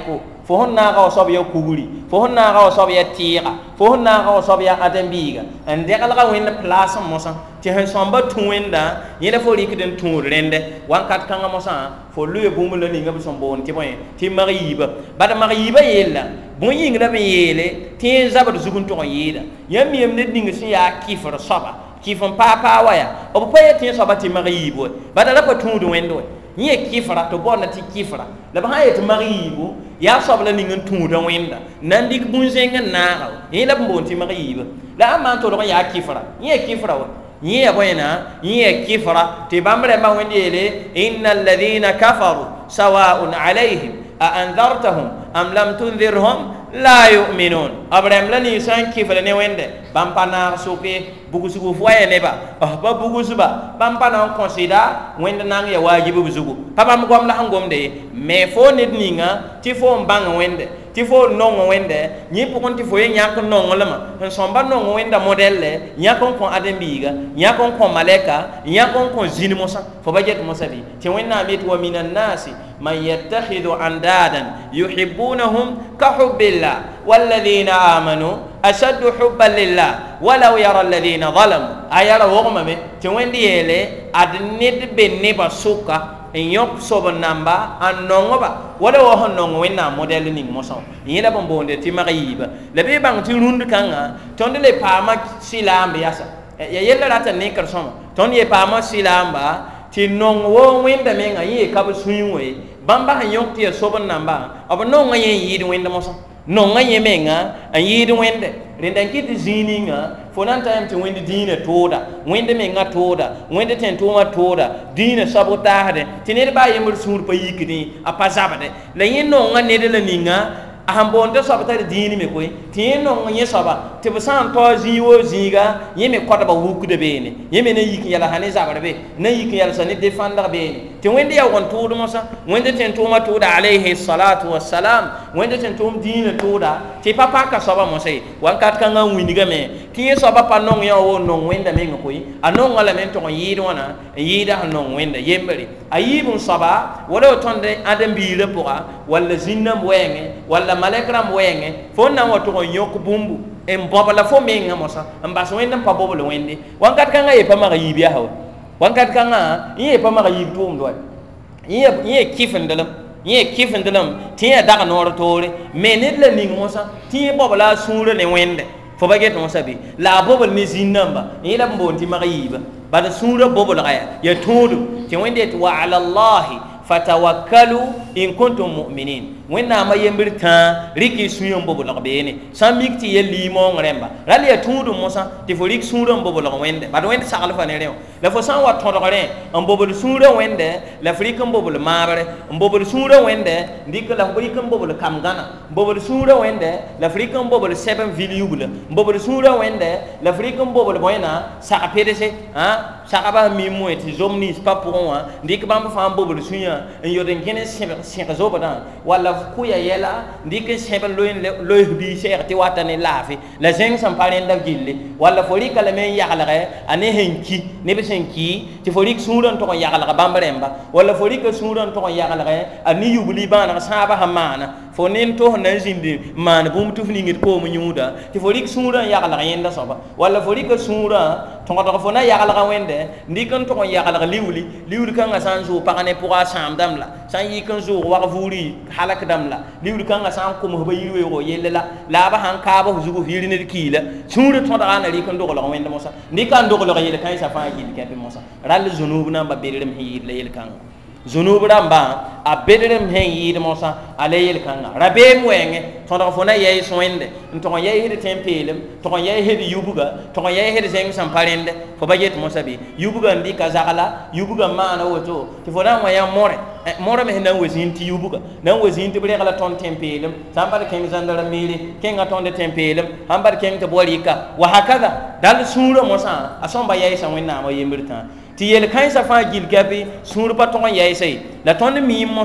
Speaker 1: fo hon na ga sob ya kuguri fo hon na ga sob ya tira fo hon na ga sob ya adambiga en de kala ga wenda place mosa ti hen somba tuwenda yele fo rikden tu rende wan kat kanga mosa fo luye bumula ni ngam sombo on ti boy ti mariba bada mariba yella bon yingra be yele ti zabar zugun to yida yam yam ne dinga si ya kifar soba kifon papa waya o po yeti soba ti maribo bada la pa tu wendo ni kifra to bona ti kifra la ba hayet maribo ya soba la ni ngan tu do wenda nan dik bunzenga na ni la bon ti maribo la ma to do ya kifra ni kifra wa ni ya boyna ni kifra ti bamre ma wendi ele innal ladina kafaru sawa'un alaihim a anzartahum am lam tunzirhum la yu'minun abraham la ni san kifra ne wende bampana sope bugusugu foye neba ah ba bugusuba bampana consider wende nang ya wajibu buzugu papa mo gom la hangom de me fo nit ninga ti fo mbang wende ti fo non wende ni pokon ti fo yak non lama on somba non wenda modelle yak kon adembiga yak kon maleka yak kon zini mosa fo bajet mosa bi ti wenna mit wa minan nasi man yattakhidhu andadan yuhibbunahum ka hubbillah walladhina amanu ashaddu hubban lillah walau yara alladhina zalamu ayara wogma me ti wendi ele adnid be neba suka en yok sobo namba an nongoba wala wo hon nongo wenna model ni moso yela bon bonde ti mariba le be bang ti rund kanga tonde le pama silamba yasa ya yella rata ne kar soma ton ye pama silamba ti nongo wo wenda me nga ye kab sunywe bamba han yok ti sobo namba abo nongo ye yidi wenda moso nongo ye menga an yidi wende rendan kiti zininga fonan time ti wende dina toda wende menga toda wende ten toma toda dina sabotade tinere ba yemur sur pa yikini apazabade la yinno nga nede la ninga ahambonde sabotade dini me koy tinno nga yesaba te basan to ziwo ziga yeme kota ba wukude bene yeme ne yiki yala hane zabare be ne yiki yala sani defender bene ti wende ya won todo mosa wende ten toma toda alayhi salatu wassalam wende ten tom dina toda ti papa ka saba mosa wan kat kanga winiga me ki saba pa non ya wo non wenda me ngoy anon wala men to yidona yida non wenda yemberi ayibun saba wala tonde adam biire poa wala zinna wenge wala malekram wenge fonna wato yok bumbu en bobala fo menga mosa mbas wenda pa bobolo wende wan kat kanga e pa ma yibia haw wan kat kanga ye pa ma yib tum do ye ye kifendalam ye kifendalam tiya daga nor tore mened la ning mosa tiya bobala sura ne wende fo baget mosa bi la bobol ni zinnamba ila mbonti ma yiba bada sura bobol gaya ya tudu ti wende wa ala allah fatawakkalu in kuntum mu'minin wenna ma yembirta riki suyon bobo la bene samikti ye limon remba rali ya tudu mosa ti fo rik suron bobo la wende bad wende sakal fa ne rew la fo san wat todo re en bobo suro wende la frikan bobo la mabre en bobo suro wende dik la frikan bobo la kamgana bobo suro wende la frikan bobo la seven viliyubula bobo suro wende la frikan bobo la boyna saka pdc ha saka ba mi mo ti zomni pa pour moi dik bam fa bobo sunya en yoden kene seka zoba wala kuya yela ndike sebel loyin loy bi cheikh ti watane lafi la zeng sam paren da gille wala fori kala men yagalare ane henki ne be senki ti fori suran to yagalare bambaremba wala fori ka suran to yagalare ani yubli bana sahaba hamana fonin to nan zindi man bum tufni ngit ko mu nyuda ti fori suran yagalare yenda soba wala fori ka sura to to fona yagalare wende ndikan to yagalare liwli liwli kan asanzu pakane pour asam damla san yikan zo wa vuri halak damla liwli kan asam ko mo bayirwe go yelela la ba han ka ba zugo hirine kila sura to da ana rikan do ko wende mosa ndikan do ko yele kan sa fa yi ke mosa ral zunub na ba berem hi le kan zunub ramba a bedrem hen yid mosa alayel kanga rabe mwenge to do fona yey soende to ko yey hede tempelem to ko yey hede yubuga to ko yey hede zeng samparende fo bajet mosa bi yubuga ndi kazakala yubuga mana woto ti fona wa ya more more me nan wazinti yubuga nan wazinti bre kala ton tempelem sambar ken zandara mili ken ga ton de tempelem hambar ken to bolika wa hakaza dal sura mosa asomba yey sa wenna ma yembirta ti yel kan sa fa gil gabi sur pa ton yey sey la ton mi mosa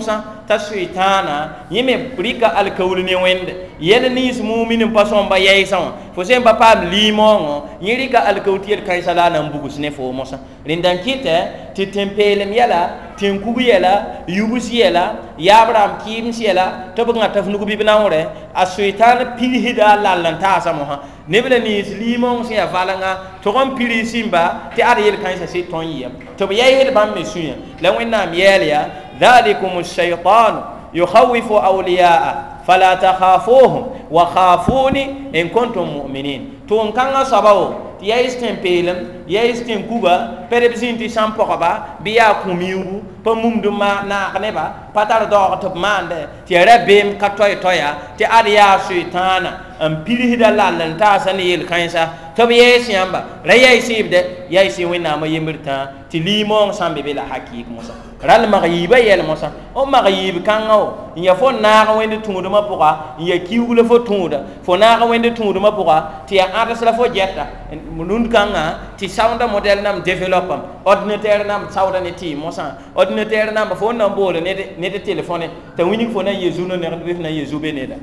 Speaker 1: ta shaytana yeme rika al kawul ne wende yele ni mu'minin pason ba yaisan fo sem ba pam limon yirika al kawtier kan sala nan bugus ne fo mosa rindan kite ti tempelem yala tin kugu yela yubus yela yabram kim yela to bunga tafnu bi binawre a shaytan pilhida lallan ta sa moha nebla ni limon sia valanga to gon pili simba ti ar yel kan sa se ton yem to be yel bam me suya la wenna miyalia dhalikum ash-shaytan yukhawifu awliya'a fala takhafuhum wa khafuni in kuntum mu'minin to kanga sabawo ti yais tempelem yais tem kuba perebzinti sampokaba biya kumiu pa mumduma na kaneba patar do to mande ti rabem katoy toya ti ariya shaytana am pirihida lallan ta sani yel kansa to be yais yamba rayai sibde yais wina ma yimirta ti limon sambe bela hakik musa ral maghiba yel musa o maghib kangao ya fo na wende tunguduma poka ya kiwule fo tungda fo na wende tunguduma poka ti atasla fo jetta munun kanga ti sound model nam developam ordinateur nam sauda ne ti musa ordinateur nam fo na bolo ne ne telephone te wini fo na yezu no ne na yezu be ne da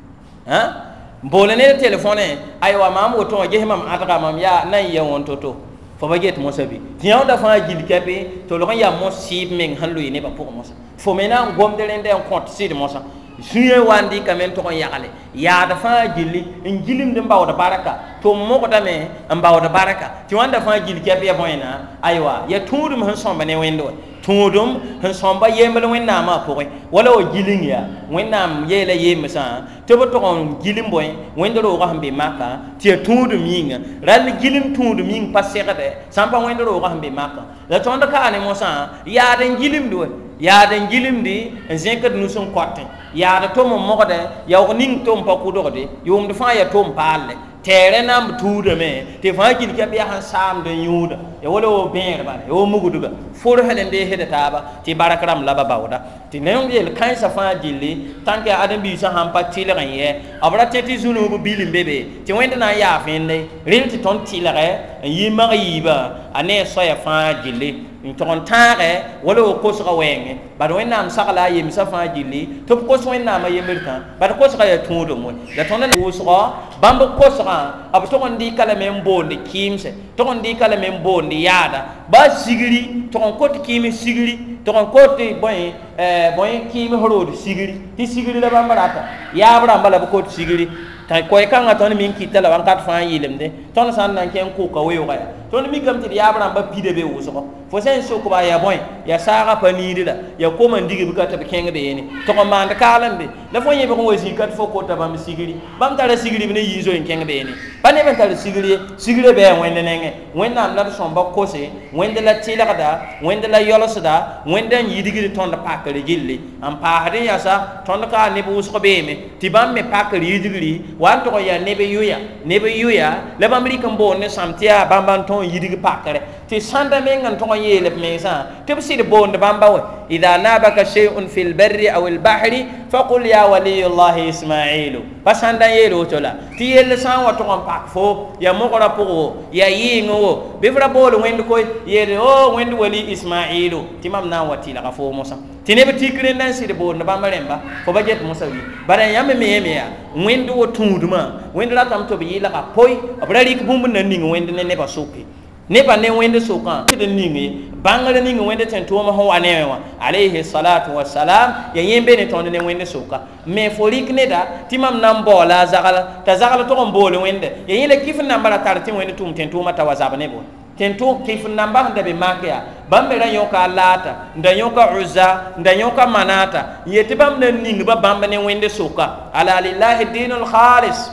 Speaker 1: ha bolo ne telephone aywa mam woto je mam ataka mam ya na ya won toto fo baget mosabi tiyaw da fa gil kape to lo ya mosib men hanlo ne ba pour mosa fo mena gom de lende en compte sid mosa suye wandi kamen to kon yakale ya da fa gilli en gilim de mbawda baraka to moko dame mbawda baraka ti wanda fa gil kape boyna aywa ya tudum han somba ne wendo tudum han somba yemel wenna ma pour wala o gilin ya wenna yele yemsa to bo to kon gilim boy wendo ro hambe maka ti tudum yinga ral gilim tudum ying passerade sampa wendo ro hambe maka la to nda ka ne mosa ya den gilim do ya den gilim di en zinkat nu son kotte ya da to mo mogode ya ko ning to mpa ku dogode yum de fa ya to mpalle tere nam tuude me te fa gil ke be han sam de yuda ya wala o ben ba o muguduga for helen de hede taba ti barakram laba bawda ti nem yel kan sa fa gilli tanke adam bi sa han patile ran ye abra teti zunu bu bilim bebe ti wenda na ya fende ril ti ton tilare yi mariba ane so ya fa gilli in ton tare wala o kosra wenge bad wenda sakala yim sa fa gilli to kosra wenda ma yemirta bad kosra ya tuudo mo da ton na kosra bambo kosra ab to on di kala men bonde kimse to on di kala men bonde yada ba sigiri to on koti kimi sigiri to on koti boy eh boy kimi horod sigiri ti sigiri la bambarata ya abra mbala ko sigiri tay koy kanga ton min kitala wan kat fa yilemde ton san nan ken ko ka weyo gaya ton mi kam ti ya abra ba pide be wo so fo sen so ko ba ya boy ya sara panidi la ya ko man digi buka ta kenga de yeni to ko manda kalambe la fo yebe ko wosi kat fo ko ta bam sigiri bam tara sigiri ne yizo en kenga de yeni bane ben tara sigiri sigiri be wende nenge wenda am la so ba ko se wende la tila kada wende la yoloso da wende yidigi ton da pakale gilli am pa hadin ya sa ton ka ne bu so be me ti bam me pakale yidigi wan to ya nebe yuya nebe yuya le bam ri kan bo ne samtia bam ton yidigi pakare ti sanda men ngan ton yele mesa te bi sidi bo de bamba we idha nabaka shay'un fil barri aw al bahri faqul ya wali allah isma'il pasanda yelo tola ti yele san wa ton pak fo ya mo ko rapo ya yingo be fra bo lo wendo ko yele o wendo wali isma'il ti mam na wati la fo mosa ti ne bi tikre nan sidi bo de bamba remba ko bajet mosa wi bara yame me me ya wendo wo tunduma wendo la tam to bi la ka poi abrari ko bumbu nan ningo wendo ne ne ba soki ne ba ne wende soka de ningi bangale ningi wende ten to ma ho anewa alayhi salatu wassalam ya yembe ne ton ne wende soka me folik ne da timam nan bola zagala ta zagala to on bole wende ya yele kif nan bara tarti wende tum ten to mata wazaba ne bo ten to kif nan ba da be makia bambe ran yoka lata nda yoka uzza nda yoka manata yeti bam nan ningi ba bambe ne wende soka ala lillahi dinul khalis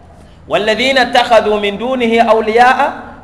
Speaker 1: والذين اتخذوا من دونه أولياء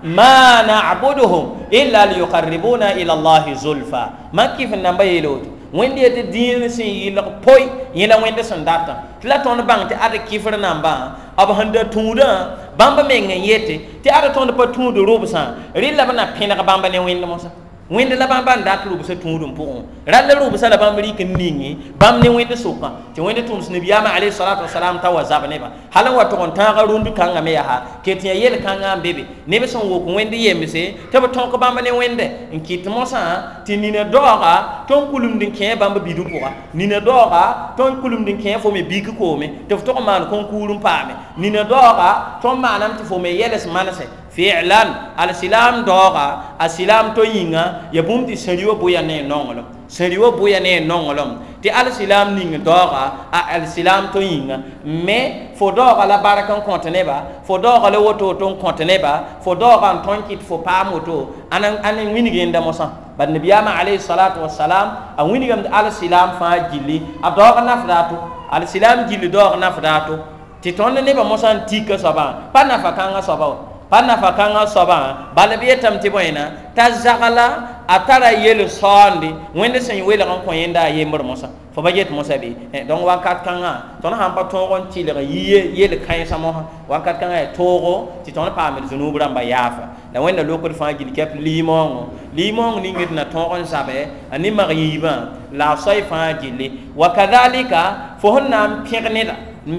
Speaker 1: ما نعبدهم إلا ليقربونا إلى الله زلفى ما كيف النبي يلوت وين دي الدين سي يلق بوي يلا وين دي سنداتا تلا تون بان تي أدا كيفر نمبا أب هندا تودا بامبا مين يتي تي أدا تون با تودا روبسا ريلا بنا بينا بامبا ني وين موسى wẽnd la bãmb n dat rʋbsa tũudum pʋgẽ rall rʋbsa la bãmb rɩk n ningi bãmb ne wẽnd sʋka tɩ wẽnd tʋʋms nabiyaamã alayhi salatu wasalam t'a wa zab neba hal n wa tʋg n tãaga rũnd kãngã me yaa ket yã yel-kãngã n be be neb sẽn wʋk wẽnd yemse tɩ b tõk bãmb ne wẽnde n kɩt mosã tɩ nina daooga tõnd kulumd n kẽ bãmb bidum pʋga nina daooga tõnd kulumd n kẽ fo me bik koome tɩ f tʋg n maan kõn-kuur n paame nina daooga tõnd maaname tɩ fo me yɛls manese fi'lan al-silam doga al-silam to yinga ya bum ti seriwo boya ne nongolo seriwo boya ne nongolo ti al-silam ning doga al-silam to yinga me fo doga la barakan kontene ba fo doga le woto ton kontene ba fo doga ton kit fo pa moto anan anan winigi nda mosa bad nabiyama alayhi salatu wassalam a winigi al-silam fa jilli abdoga nafdatu al-silam jilli doga nafdatu ti ton ne ba mosa tika soba pa nafa kanga soba panna fa kanga soba bala bietam ti boyna ta zagala atara yel sondi wende sen wela kan ko yenda yember mosa fo bajet mosa bi donc wakat kanga ton han pa togon ti le yiye yel kay samo wakat kanga togo ti ton pa mer zunu bramba yafa la wenda lokol fa gil kep limon limon ni ngit na togon sabe ani mariba la soy fa gili wa kadhalika fo honnam pigneda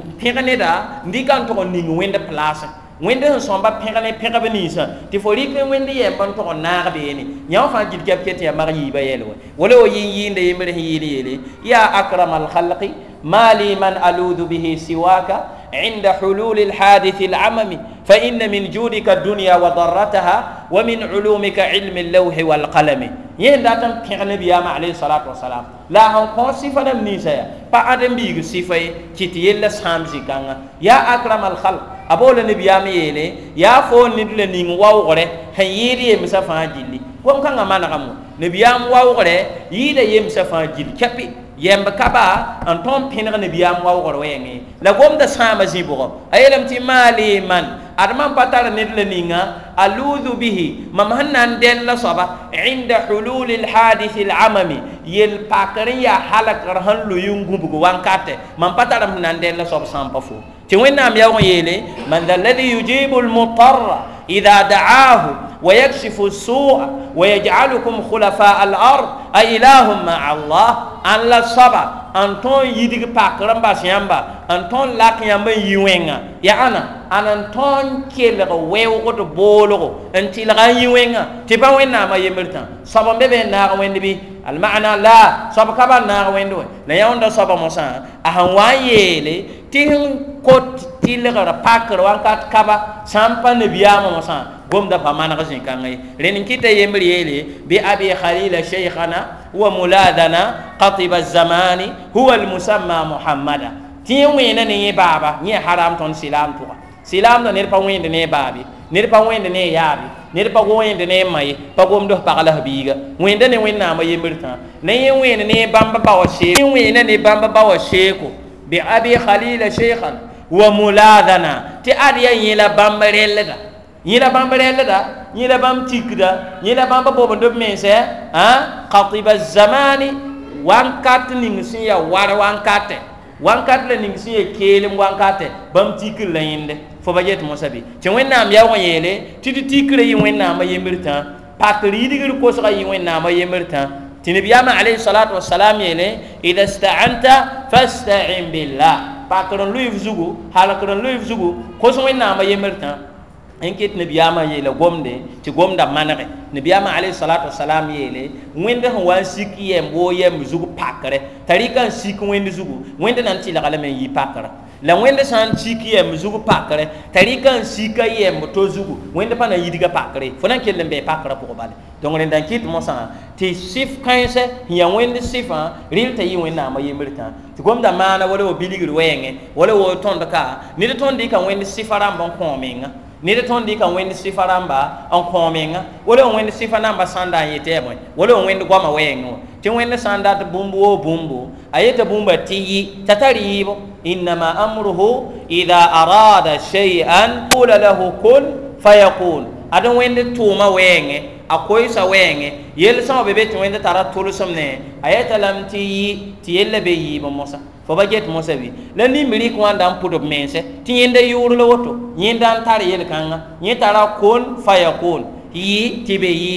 Speaker 1: pigneda ndikan to ni wenda place wẽnd sẽn sõmba pẽgne pẽgb ninsã tɩ fo rɩk wẽnd yɛmb n tʋg n naag beene yã fãa gil gab ket ya mag yiiba yɛl wa wala wa yin yɩɩnda yembr sẽn yɩɩl yeele yaa akrama alkhalqi ma li man aludu bihi siwaka عند حلول الحادث العممي فإن من جودك الدنيا وضرتها ومن علومك علم اللوح والقلم ينداتم كيغن بيام عليه الصلاة والسلام لا هم كون صفة دم نيسا بعدم بيغ صفة كتي يلا سامزي كانا يا أكرم الخلق أبول نبيام يلي يا فون ندل نين واوغره هيري يمسا فاجيلي كون كان ما نغمو نبيام واوغره يدا يمسا فاجيلي كبي yemb kaba an ton pinga ne biyam wa wor wenge la gomda sama zibo ayelam ti mali man adman patar ne le ninga aludhu bihi mam hanan den la saba inda hulul al hadith al amami yel pakariya halak rahan lu yungu bugo wankate mam patar hanan den la saba sampa fu ti wenna am yawo yele man alladhi yujibu al mutarra idha da'ahu ويكشف السوء ويجعلكم خلفاء الأرض أإله مع الله أن لا صبا أنتون يدك باكرم باسيامبا أنتون لاك يامبا يوينغا يا أنا أنا أنتون كيلغ ويوغد بولغ أنتي لغا يوينغا تبا وين ناما يمرتان صبا بيبين ناغ وين بي المعنى لا صبا كبا ناغ وين دوي لا يوندا صبا موسان أهوان يلي تيهن كوت تيلغ باكر وانكات كبا سامبا نبياما موسان gomda pa mana gasin kangay renin kita yemri yele bi abi khalil shaykhana wa muladana qatib az-zamani huwa al-musamma muhammada ti wena ne baba ni haram ton silam to silam no ne pa wende ne babi ne pa wende ne yabi ne pa wende ne mai pa gomdo pa kala biga wende ne wenna ma yemrta ne wena ne bamba ba wa she ne wena ne bamba ba wa sheko bi abi khalil shaykhan wa muladana ti adiya yela bamba relda yila bamba relda yila bam tikda yila bamba bobo do mense ha qatiba zamani wankat ning siya war wankate wankat la ning siya kelim wankate bam tikil la yinde fo bajet mosabi ti wenna am yawo yele titi tikre yi wenna ma yemirta patri digir ko so yi wenna ma yemirta ti nabiyama alayhi salatu wassalam yele idha ista'anta fasta'in billah patron luif zugu halakron luif zugu ko so wenna ma yemirta enkit nabiyama yele gomde ti gomda manare nabiyama alayhi salatu wassalam yele wende hon wan siki yem bo yem zugu pakare tarika siki wende zugu wende nan ti la kala men yi pakara la wende san siki yem zugu pakare tarika sika yem to zugu wende pana yidiga pakare fona kelle be pakara ko bale donc len dan kit mosa ti sif kaise ya wende sifa ril ta yi wenda ma yemirta ti gomda mana wala o biligir wenge wala o tonda ka ni de tondi ka wende sifara bon ko menga ni de tondi kan wendi sifaramba an komenga wala on wendi sifanamba sanda yetemo wala on wendi goma wengo ti wendi sanda to bumbu o bumbu ayeta bumba tiyi tataribo inma amruhu idha arada shay'an qula lahu kun fayakun adon wendi tuma wenge akoy sa wenge yel sama bebe ti wendi tara tulu somne ayeta lam tiyi ti yelle be yi bo mosa fo bajet mosa bi la ni miri ko anda pudo mense ti yende yuru lo woto yenda tar yel kanga ni tara kun fayakun yi tibe yibo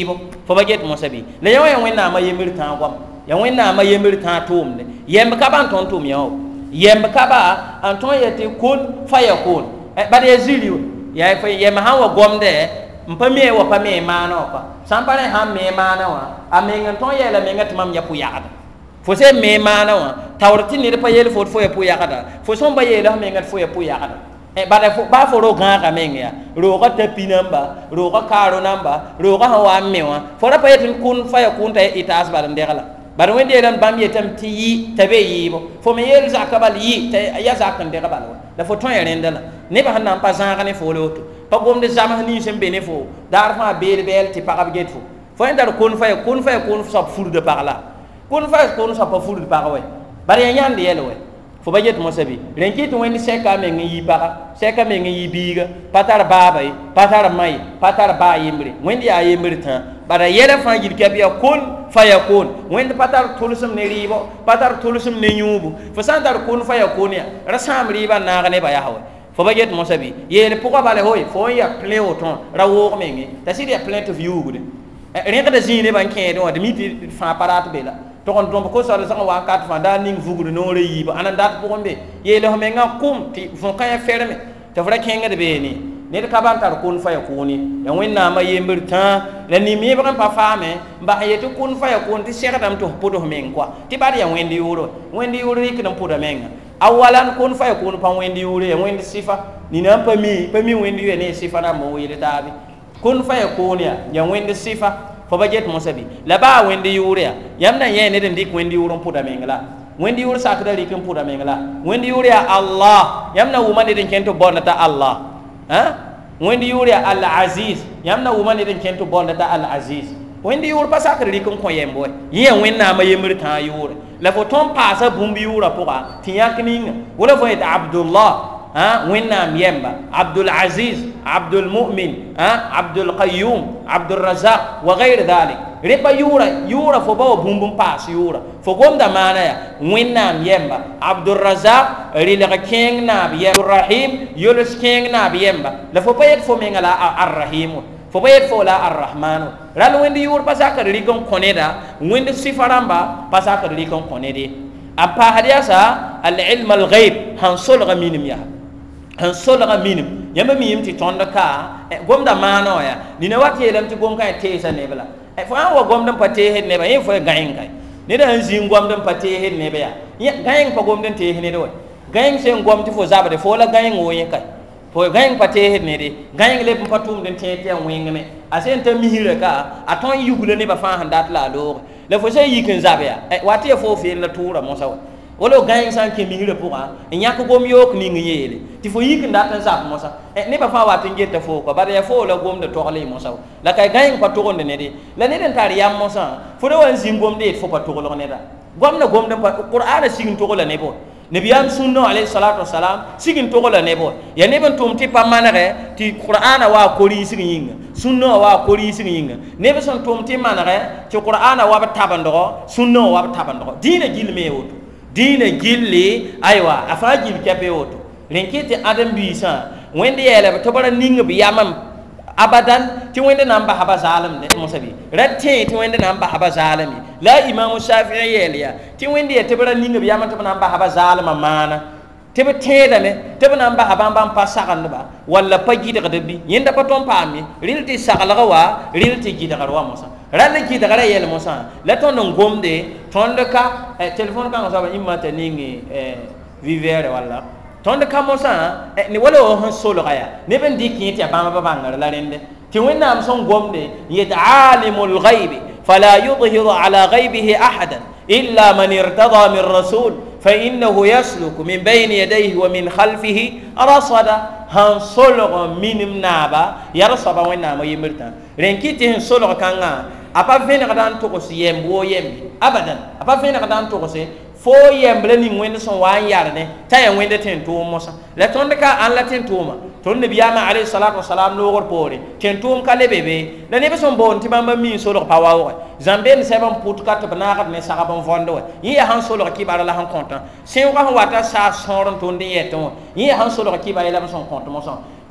Speaker 1: fo ba get mo sabi le yaw ya wẽnnaam ma yembr tã goam ya wẽnnaam ma yembr tã tʋʋmde yemb ka ba n tõnd tʋʋm yã yemb ka ba n tõnd yetɩ kun fa yakun bad ya ziri ya yemb sãn wa gomdɛ n pa me wa pa me maana wã pa sãn pa ne sãn me maana wã a meng n tõnd yɛɛla menga tɩ mam ya pʋ-yagda fo se me maana wã taoor tɩ ned pa yel fo fo ya pʋ-yagda fo sõn ba yeela f menga tɩ fo ya pʋ-yagda bada ba fo ro gãaga meng ya rooga tapi namba rooga kaaro namba rooga sẽn wa n me wã fo ra pa yetɩ kun fa yakun t'a y taas bal n degla bad wẽnd yeelame bãmb yetame tɩ yɩ t'a be yɩɩbo fo me yeel zakã bal yɩ t'a ya zak n deg bal wa la fo tõe ya rẽnda la nebã sẽn na n pa zãag ne foole woto pa gomd zams nins n be ne fo daar fãa beel bɛɛl tɩ pagb get fo fo yẽ tar kun fa ya kun fa ya kun soab furda pag la kun fa ya kun soab pa furd pag wɛ bad ya yãnd yɛl wɛ fo ba get mosabi ren kɩ tɩ wẽnd sɛka meng n yɩ paga sɛka meng n yɩ biiga pa tar baaba ye pa tar may pa tar baa yembre wẽnd yaa yembr tã bara yɛla fãa yir kɛp ya kun fa yakun wẽnd pa tar tʋlsem ne rɩɩbɔ pa tar tʋlsem ne yũubu fo sã n tar kun fa yakun ya ra sãam rɩɩbã n naag nebã yaa wɛ fo ba get mosabi yeel pʋga bala hoy fo n ya plẽ woto ra woog menge t'a sɩd ya plẽ tɩ f yuugde rẽgda zĩig nebã n kẽede wã d mi tɩ fãa pa rat be la tɔgn tõmb kosara sãn wa n kat fãa daa ning vugd noorã yiiba ãna n dat pʋgẽ be yeele f mengã kʋm tɩ vũkã yã ferme tɩ f ra kẽngd beene ned ka ba n tar kun fa yakun ye ya wẽnnaamã yembr tã la nim-yẽbg n pa faame n bas yetɩ kun fa yakun tɩ segdame tɩ f pʋd f meng koa tɩ bad ya wẽnd yʋʋr wẽnd yʋʋr rɩkd n pʋda menga awalan kun fa yakun pa wẽnd yʋʋr ya wẽnd sɩfa nina n pa mi pa mi wẽnd yʋ ne sɩfa rãmb n weel taabe kun fa yakun ya ya wẽnd sɩfa fo ba get mosabi la baa wẽnd yʋʋr ya yãmb na n yẽ ned n dɩk wẽnd yʋʋr n pʋda meng la wẽnd yʋʋr sakda rɩk n pʋda meng la wẽnd yʋʋr ya allah yãmb na wʋma ned n kẽn tɩ bõnda t'a allah wẽnd yʋʋr ya al aziz yãmb na wʋma ned n kẽn tɩ bõnda t'a al aziz wẽnd yʋʋr pa sakd rɩk n kõ yemb wɛ yẽ ya wẽnnaamã yembr tãag yʋʋre la fo tõnd paasa bũmb yʋʋrã pʋga tɩ yãk ninga wala fo yetɩ abdullah ها وينام يمبا عبد العزيز عبد المؤمن ها عبد القيوم عبد الرزاق وغير ذلك ريبا يورا يورا فبو بوم بوم باس يورا فقوم دا مانا يا وينام يمبا عبد الرزاق ريلغا كينغ ناب يا الرحيم يولس كينغ ناب يمبا لا فبا يت فو مينغلا الرحيم فبا يت فو لا الرحمن رال وين يور باساكر ريكون كونيدا وين سيفارامبا باساكر ريكون كونيدي أبا هدياسا العلم الغيب هنصلغ مينم يا han solga minim yamba mi yimti tonda ka gomda mano ya dina wati elam ti gom kay tesa nebla e fo an wa gomda pate he neba e fo gayen kay ne da zin gomda pate he neba ya gayen pa gomda te he ne do gayen sen gom ti fo zabade fo la gayen wo yen kay fo gayen pate he ne de gayen le patum den te te wengme asen ta mihira ka aton yugule ne ba fa han dat la lo le fo sey yikin zabe ya e wati fo fe la tura mo saw wala gayen san ke mihira pʋga n yãk gom yook ning yeele tɩ fo yik n dat n zap mosa nebã fãa wat n geta fo kɔa bara ya fo la gomda togl y mosa la ka gayen pa togende nede la ned n tar yam mosã fo da wa n zĩm gomde yet fo pa toglg neda gomda gomda pa qur'ana sig n togla nebo nabiyam sunna alayhi salatu wasalam sig n togla nebo ya neb n tʋm tɩ pa manegɛ tɩ qur'ana wa kori sig yĩnga sunna wa kori sig yĩnga neb sẽn tʋm tɩ manegɛ tɩ qur'ana wa b tabendgɔ sunna wa b tabendgɔ dĩinã gilme woto dina gilli aywa afa gil kape woto renkete adam bisa wende yele to bara ninga bi yamam abadan ti wende namba haba zalim de musabi ratte ti wende namba haba zalimi la imam shafi'i yele ya ti wende te bara ninga bi yamam to namba haba zalima mana te be teda me te be namba haba bam pasagan ba wala pagi de bi yenda paton pami rilti sagalaga wa rilti gidaga wa musa rale ki daga yele mosa la ton ngomde ton de ka telephone kan so ba imma ta ningi vivere wala ton de ka mosa ni wala o han solo gaya ne ben diki ti ba ba bangar la rende ti wenna am son gomde yet alimul ghaib fala yudhiru ala ghaibihi ahadan illa man irtada min rasul fa innahu yasluku min bayni yadayhi wa min khalfihi rasada han solo minim naba yarsaba wenna ma yimirta renkiti han solo kanga apa vene kadan to ko siyem bo yembi abadan apa vene kadan to ko se fo yemble ni wende son wa yarne ta ya wende ten to mosa la tonde ka an la ten to ma ton ne biyama alayhi salatu wassalam no gor pore ten to kale bebe la ne be son bon tibamba mi so lo pawawo zambe ne sebam put kat bana kat ne saka bon fondo yi ya han so lo ki bara la han content sen wa wata sa soron to ndi yeto yi han so lo ki bara la son content mosa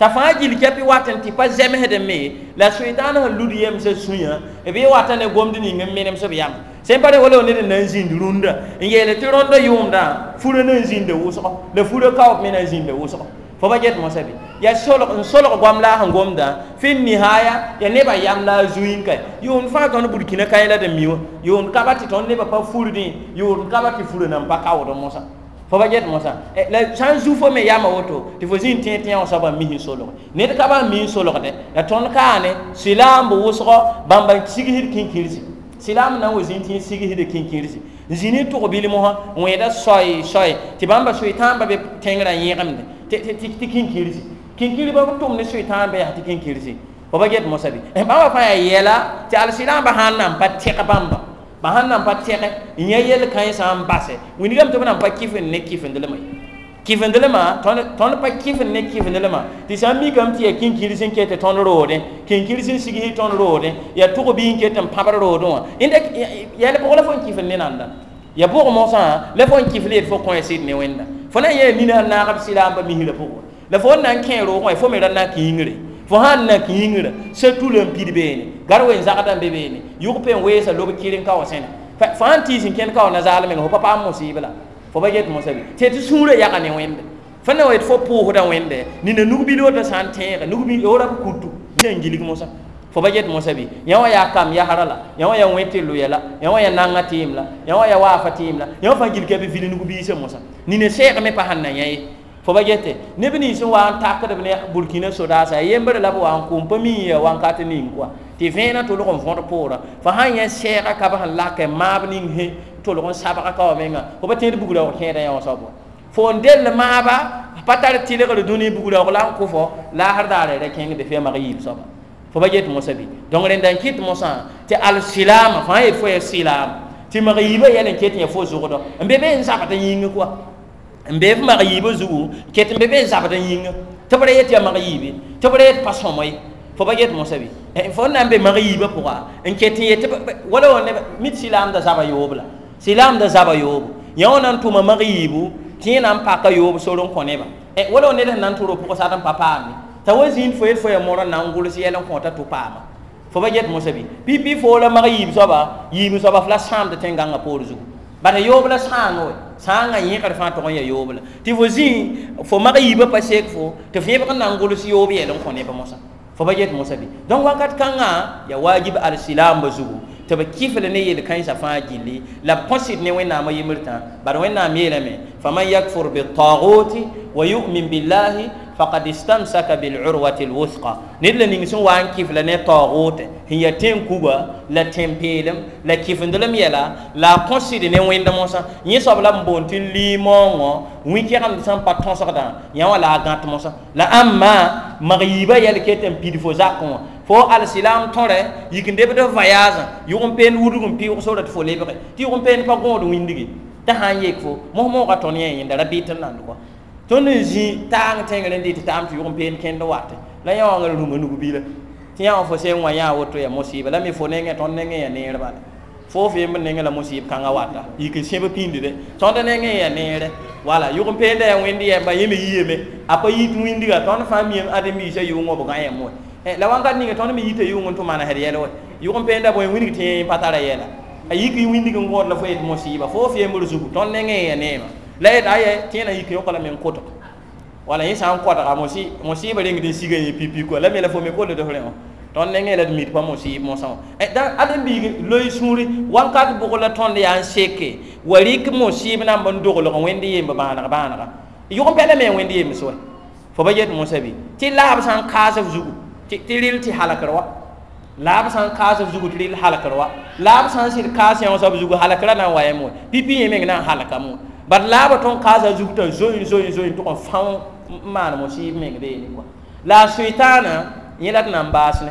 Speaker 1: ta fa gil kepi watan ti pa zeme hede me la shaitan ha ludi yem se sunya e be watan e gomdi ni ngem menem so yam sem pare wala ne nan zindi runda ngele ti ronda yumda fure nan zinde wuso le fure kaw me nan zinde wuso fo ba jet mo sabi ya solo on solo gom la ha gomda fin nihaya ya ne ba yam la zuin kai yun fa ton burkina kai la de miwo yun kabati ton ne ba pa fure ni yun kabati fure nan pa kaw do mosa fo ba jet mosa la san zu fo me yama woto ti fo zin tien tien on saba mi solo ne de kaba mi solo de ya ton kaane silam bu wuso bamba sigi hit kin kirsi silam na wo zin tien sigi hit kin kirsi zini to bil mo ha weda soy soy ti bamba shaitan ba be tengra yigamde ti ti kin kirsi kin kiri ba tum ne shaitan ba ya ti kin kirsi fo ba jet mosa bi e ba fa ya yela ti al silam ba hanam pa ti ka bamba ba hanam pa ti ka nya yel kan sam basse wini gam to na pa kifin ne kifin de le mai kifin de le ma ton ton pa kifin ne kifin de le ma ti sam mi gam ti kin kirsi ke te ton rode kin kirsi sigi ton rode ya to ko bi ke tam pabar rodo inde ya le ko la fon kifin ne nanda ya bo mo sa le fon kifle fo ko esit ne wenda fo na ye ni na na gab silam ba mi hira po le fo na ken ro ko fo me ran na kingre fo han na kingre se tout le pide bene garwe zakata be bene yupen wesa lobe kirin ka wasen fa anti sin ken ka na zalame ho papa musibala fo ba jet mo sabi te tu sure ya kan wende fa na wet fo po ho da wende ni na nubi do ta santere nubi ora kutu ni ngili mo sa fo ba jet mo sabi yawa ya kam ya harala yawa ya wete lu yala yawa ya nanga timla yawa ya wa fatimla yawa fa gil ke be vili nubi se mo sa ni ne se me pa hanna yayi fo ba jete ne bini so wa takka de ne burkina soda sa yembre la bo an ko pami ya wan kata ni quoi ti vena to lo kon fon pora fa han ya sheka ka ba la ke mabni he to lo kon sabaka ka menga fo ba tede bugula o keda ya so bo fo ndel maba patar ti le ko duni bugula ko la ko fo la har dare de ken de fe ma yib so ba fo ba jete mo sabi donc ren dan kit mo sa te al silam fa e fo e silam ti ma yiba yelen ket ya fo zo do mbebe en sabata yinga quoi mbef ma yibo zu ket mbebe zabata yinga tabre yet ya ma yibi tabre pason moy fo ba yet mo sabi e fo na mbe ma yiba pourquoi en ket yet wala won mit silam da zaba yobla silam da zaba yob yawnan tuma ma yibu tinam paka yob solon koneba e wala won ne nan turo pourquoi satan papa mi tawazin fo yet fo ya mora na ngul si yelen konta to pama fo ba yet mo sabi pipi fo la ma yib so ba yibu so ba fla sam de tenganga por zu bada yobla sango sanga yikar fa to ya yobla ti vozi fo ma yiba pa sek fo te fe ba kan ngolo si yobi elon ko ne ba mosa fo ba jet mosa bi donc wakat kanga ya wajib al silam bazugo te ba kifle ne yel kan sa fa gili la posit ne wena ma yimirta bar wena mele me faman yakfur bi taghuti wa yu'min billahi faqad istamsaka bil urwati al wuthqa nidle ning sun wan kifle ne taghut hiya ten kuba la tempelem la kifndelam yela la consider ne wenda mosa yin sobla mbontin limongo wiki kam san paton sakda ya wala gant mosa la amma maghiba yel ketem pidfo zakon fo al silam tore yikinde be de voyage yum pen wudugum pi so dat fo lebe ti yum pen pa godo windigi ta han yek fo mo mo ka ton yen da rabitan nan ko ton ji tang tengelen dit tam ti yum pen ken do watte la yawa ngal ruma nugo bila ti yawa fo sen wa ya woto ya musiba la mi fo ne nge ton ne nge ya ne ba fo fi men ne nge la musib kanga wata yike sebe pindi de ton ne nge ya ne wala yum pen de windi ya ba yeme yeme apa yit windi ga ton fami ademi se yu ngo bo ga yemo eh la wanga ni ton mi yite yu ngon to mana hede yelo yum pen da boy windi ti patara yela ayiki windi ga ngor la fo et musiba fo fi mo zugu ton ne nge ya ne la et aye tiena yike yokola men koto wala yin san kwata ka mosi mosi bare ngi siga yi pipi ko la me la fo me ko le do remo ton ne ngela mit pa mosi mo san e da adam bi loy suri wan ka bu ko la ton ya seke wari ki mosi na ban do ko lo wendi yemba bana bana yu ko pele me wendi yemba so fo ba jet mo sabi ti la ba san ka sa zugu ti ti ril ti halakarwa la ba san ka sa zugu ti ril halakarwa la ba san sir ka sa so zugu halakara na waye mo pipi yeme na halaka mo bar la ba ton ka sa zugu ta zo zo zo to kon fa man mo si me be ni quoi la shaytana yela nan basne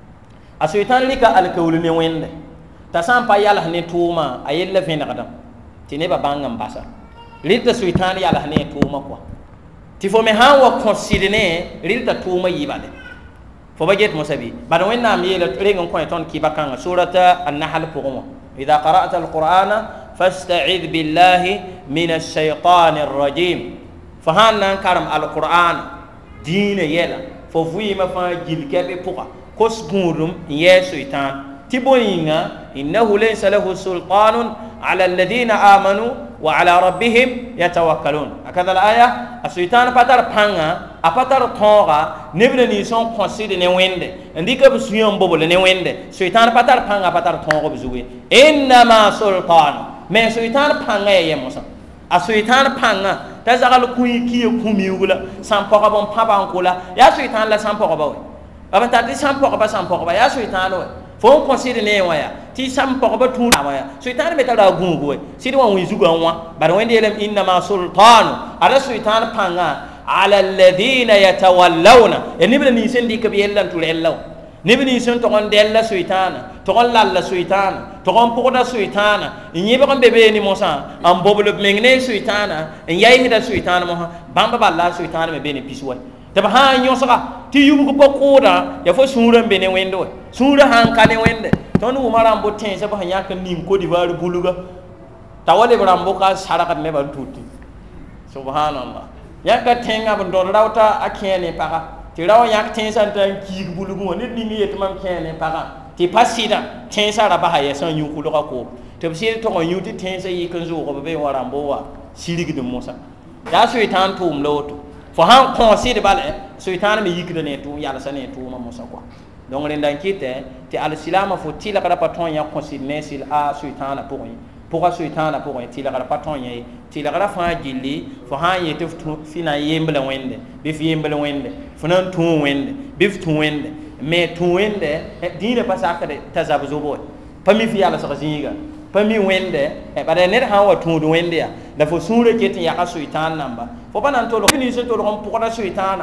Speaker 1: a shaytan lika al kawli ne wende ta san pa yalla ne tuma ayella fe na kadam ti ne ba bangam basa lita shaytan yalla ne tuma quoi ti fo me hawa considene lita tuma yibale fo ba jet mo sabi bada wenna mi yela rengon ko ton ki bakanga surata an-nahl pour idha qara'ta al-qur'ana fasta'id billahi minash shaytanir rajim fahan nan karam al-Qur'an dine yela fo vuyima fa gil kebe puka kos gundum ye shaitan tiboyinga innahu laysa lahu sultanun ala alladhina amanu wa ala rabbihim yatawakkalun akada al-aya ashaitan patar panga apatar tonga nebne ni son consider ne wende ndika busuyam bobole ne wende shaitan patar panga patar tonga buzuwe inna ma sultan me shaitan panga ye musa ashaitan panga ta zagal kuyi kiye kumiwula sampoka bon papa ankola ya shaitan la sampoka bawe abata ti sampoka ba sampoka ba ya shaitan we fo consider ne waya ti sampoka ba tu waya shaitan be tara gungu we sidi wan wi zuga wa bar wende yelam inna ma sultan ala shaitan panga ala alladhina yatawallawna yani bla ni sendi ka biyelan tu lellaw ni bni sen to on della shaitan to on lalla shaitan to on poda shaitan nyi ba kon bebe ni mosa am boblo mengne shaitan en yayi da shaitan mo bamba balla shaitan me be ni piswa te ba ha nyo saka ti yubu ko pokoda ya fo sura be ne wendo sura han kane wende ton umara mbo ten se ba nya kan nim ko diwaru buluga tawale brambo ka saraka me ba tuti subhanallah ya ka tenga bo do rawta akene paka ti raw yak tin san tan ki bulugu ne ni mi etmam kene para ti pasida tin sa ra ba ha yesan yu ku lo ko te bi to ko yu ti tin sa yi kan zo ko be wara mbo wa sirigi de musa ya shaitan tum loto fo han consider bale shaitan mi yikde ne tum yalla sane tum musa ko donc ren dan kite ti al silama fo ti la kada patron ya consider ne sil a shaitan pour yi pour shaitan pour yi ti la kada patron yi ti la kada fa gilli fo han yete fina yembla wende be fi yembla wende funan tun wende bif tun wende me tun wende dine pasaka de tazabu zobo pami fi ala sa zinga pami wende e bada ne ha wa tun wende ya da fo sure kete ya ka shaitan namba fo banan to lo ni se to lo ko da shaitan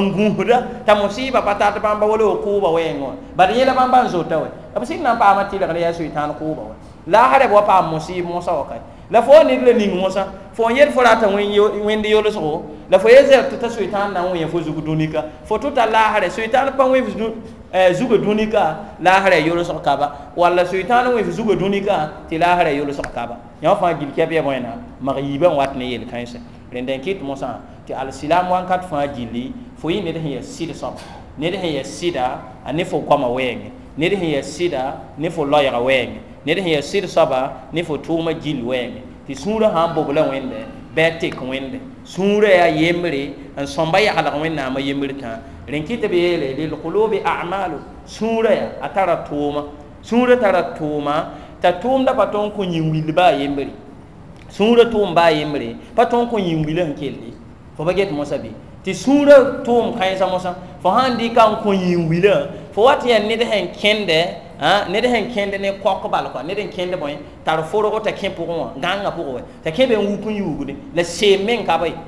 Speaker 1: ngumda ta musiba patata bamba wala ko ba wengo bada yela bamba zota we abisi na pa amati la ya shaitan ko ba la hare bo pa musiba mo sa wakai la fo ni le ning mosa fo yer fo rata wende yolo so la fo yezer to ta shaitan na won fo zugu dunika fo to ta la hare shaitan pa wen zugu dunika la hare yolo so kaba wala shaitan wen zugu dunika ti la hare yolo so kaba ya fa gil kebe boyna maghiba wat ne yel kanse renden kit mosa ti al silam wan kat fa gili fo yi ne de ya sida so ne de ya sida ane fo kwama wenge ne de ya sida ne fo loyra wenge ne de ya sida saba ne fo tuma gil wenge ti sura han bobla wende betik wende sura ya yemre an somba ya ala wenda ma yemre ta ren kite be yele lil qulubi a'malu sura ya atara tuma sura tara tuma ta tumda paton ko nyimwil ba yemre sura tum ba yemre paton ko nyimwil han kelli fo baget mosabi ti sura tum kaysa mosa fo handi kan ko nyimwil fo wat ya ne de hen kende ah ne de hen kende ne kokko bal ko ne de kende boy tar foro ko ta kempo ko ganga ko ta kebe wuku yugude la semen ka bay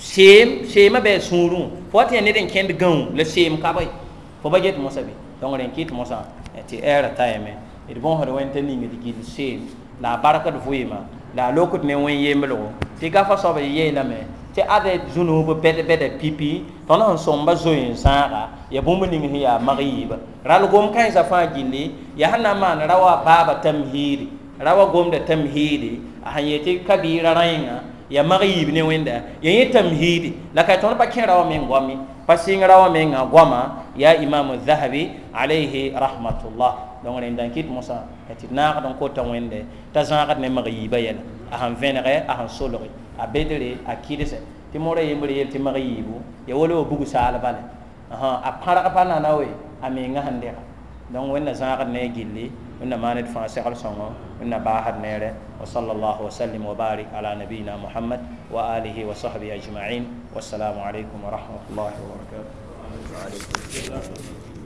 Speaker 1: sem sema be suru foti ne de kende gan la sem ka bay fo baget mosabi donc ren kit mosa ti era tayme it bon hodo wente ni ngi di sem la baraka do fuima la lokut ne won yemelo ti ga fa so be yela me ti ade zunubu bede bede pipi tono somba zoyin sara ya bumuni ngi ya maghiba ral gom kay sa fa gilli ya hanna man rawa baba tamhidi rawa gom da tamhidi ahanyeti kabira rainga ya maghib ne wenda ya yi tamhidi la kay tono pa kin rawa men gomi passing rawa men goma ya imam az-zahabi alayhi rahmatullah donc ren dan kit musa eti na don ko tan wende ta zangat ne maghiba yela ahan venere ahan solori a bedere a kidese ti more yembre yel ti maghibu ya wolo bugu sala bale aha a para pa na nawe ame nga hande donc wenna zangat ne gilli wenna manit fa sekal songo wenna bahad nere wa sallallahu wa sallim wa barik ala nabina muhammad wa alihi wa sahbihi ajma'in wassalamu alaikum wa rahmatullahi wa barakatuh.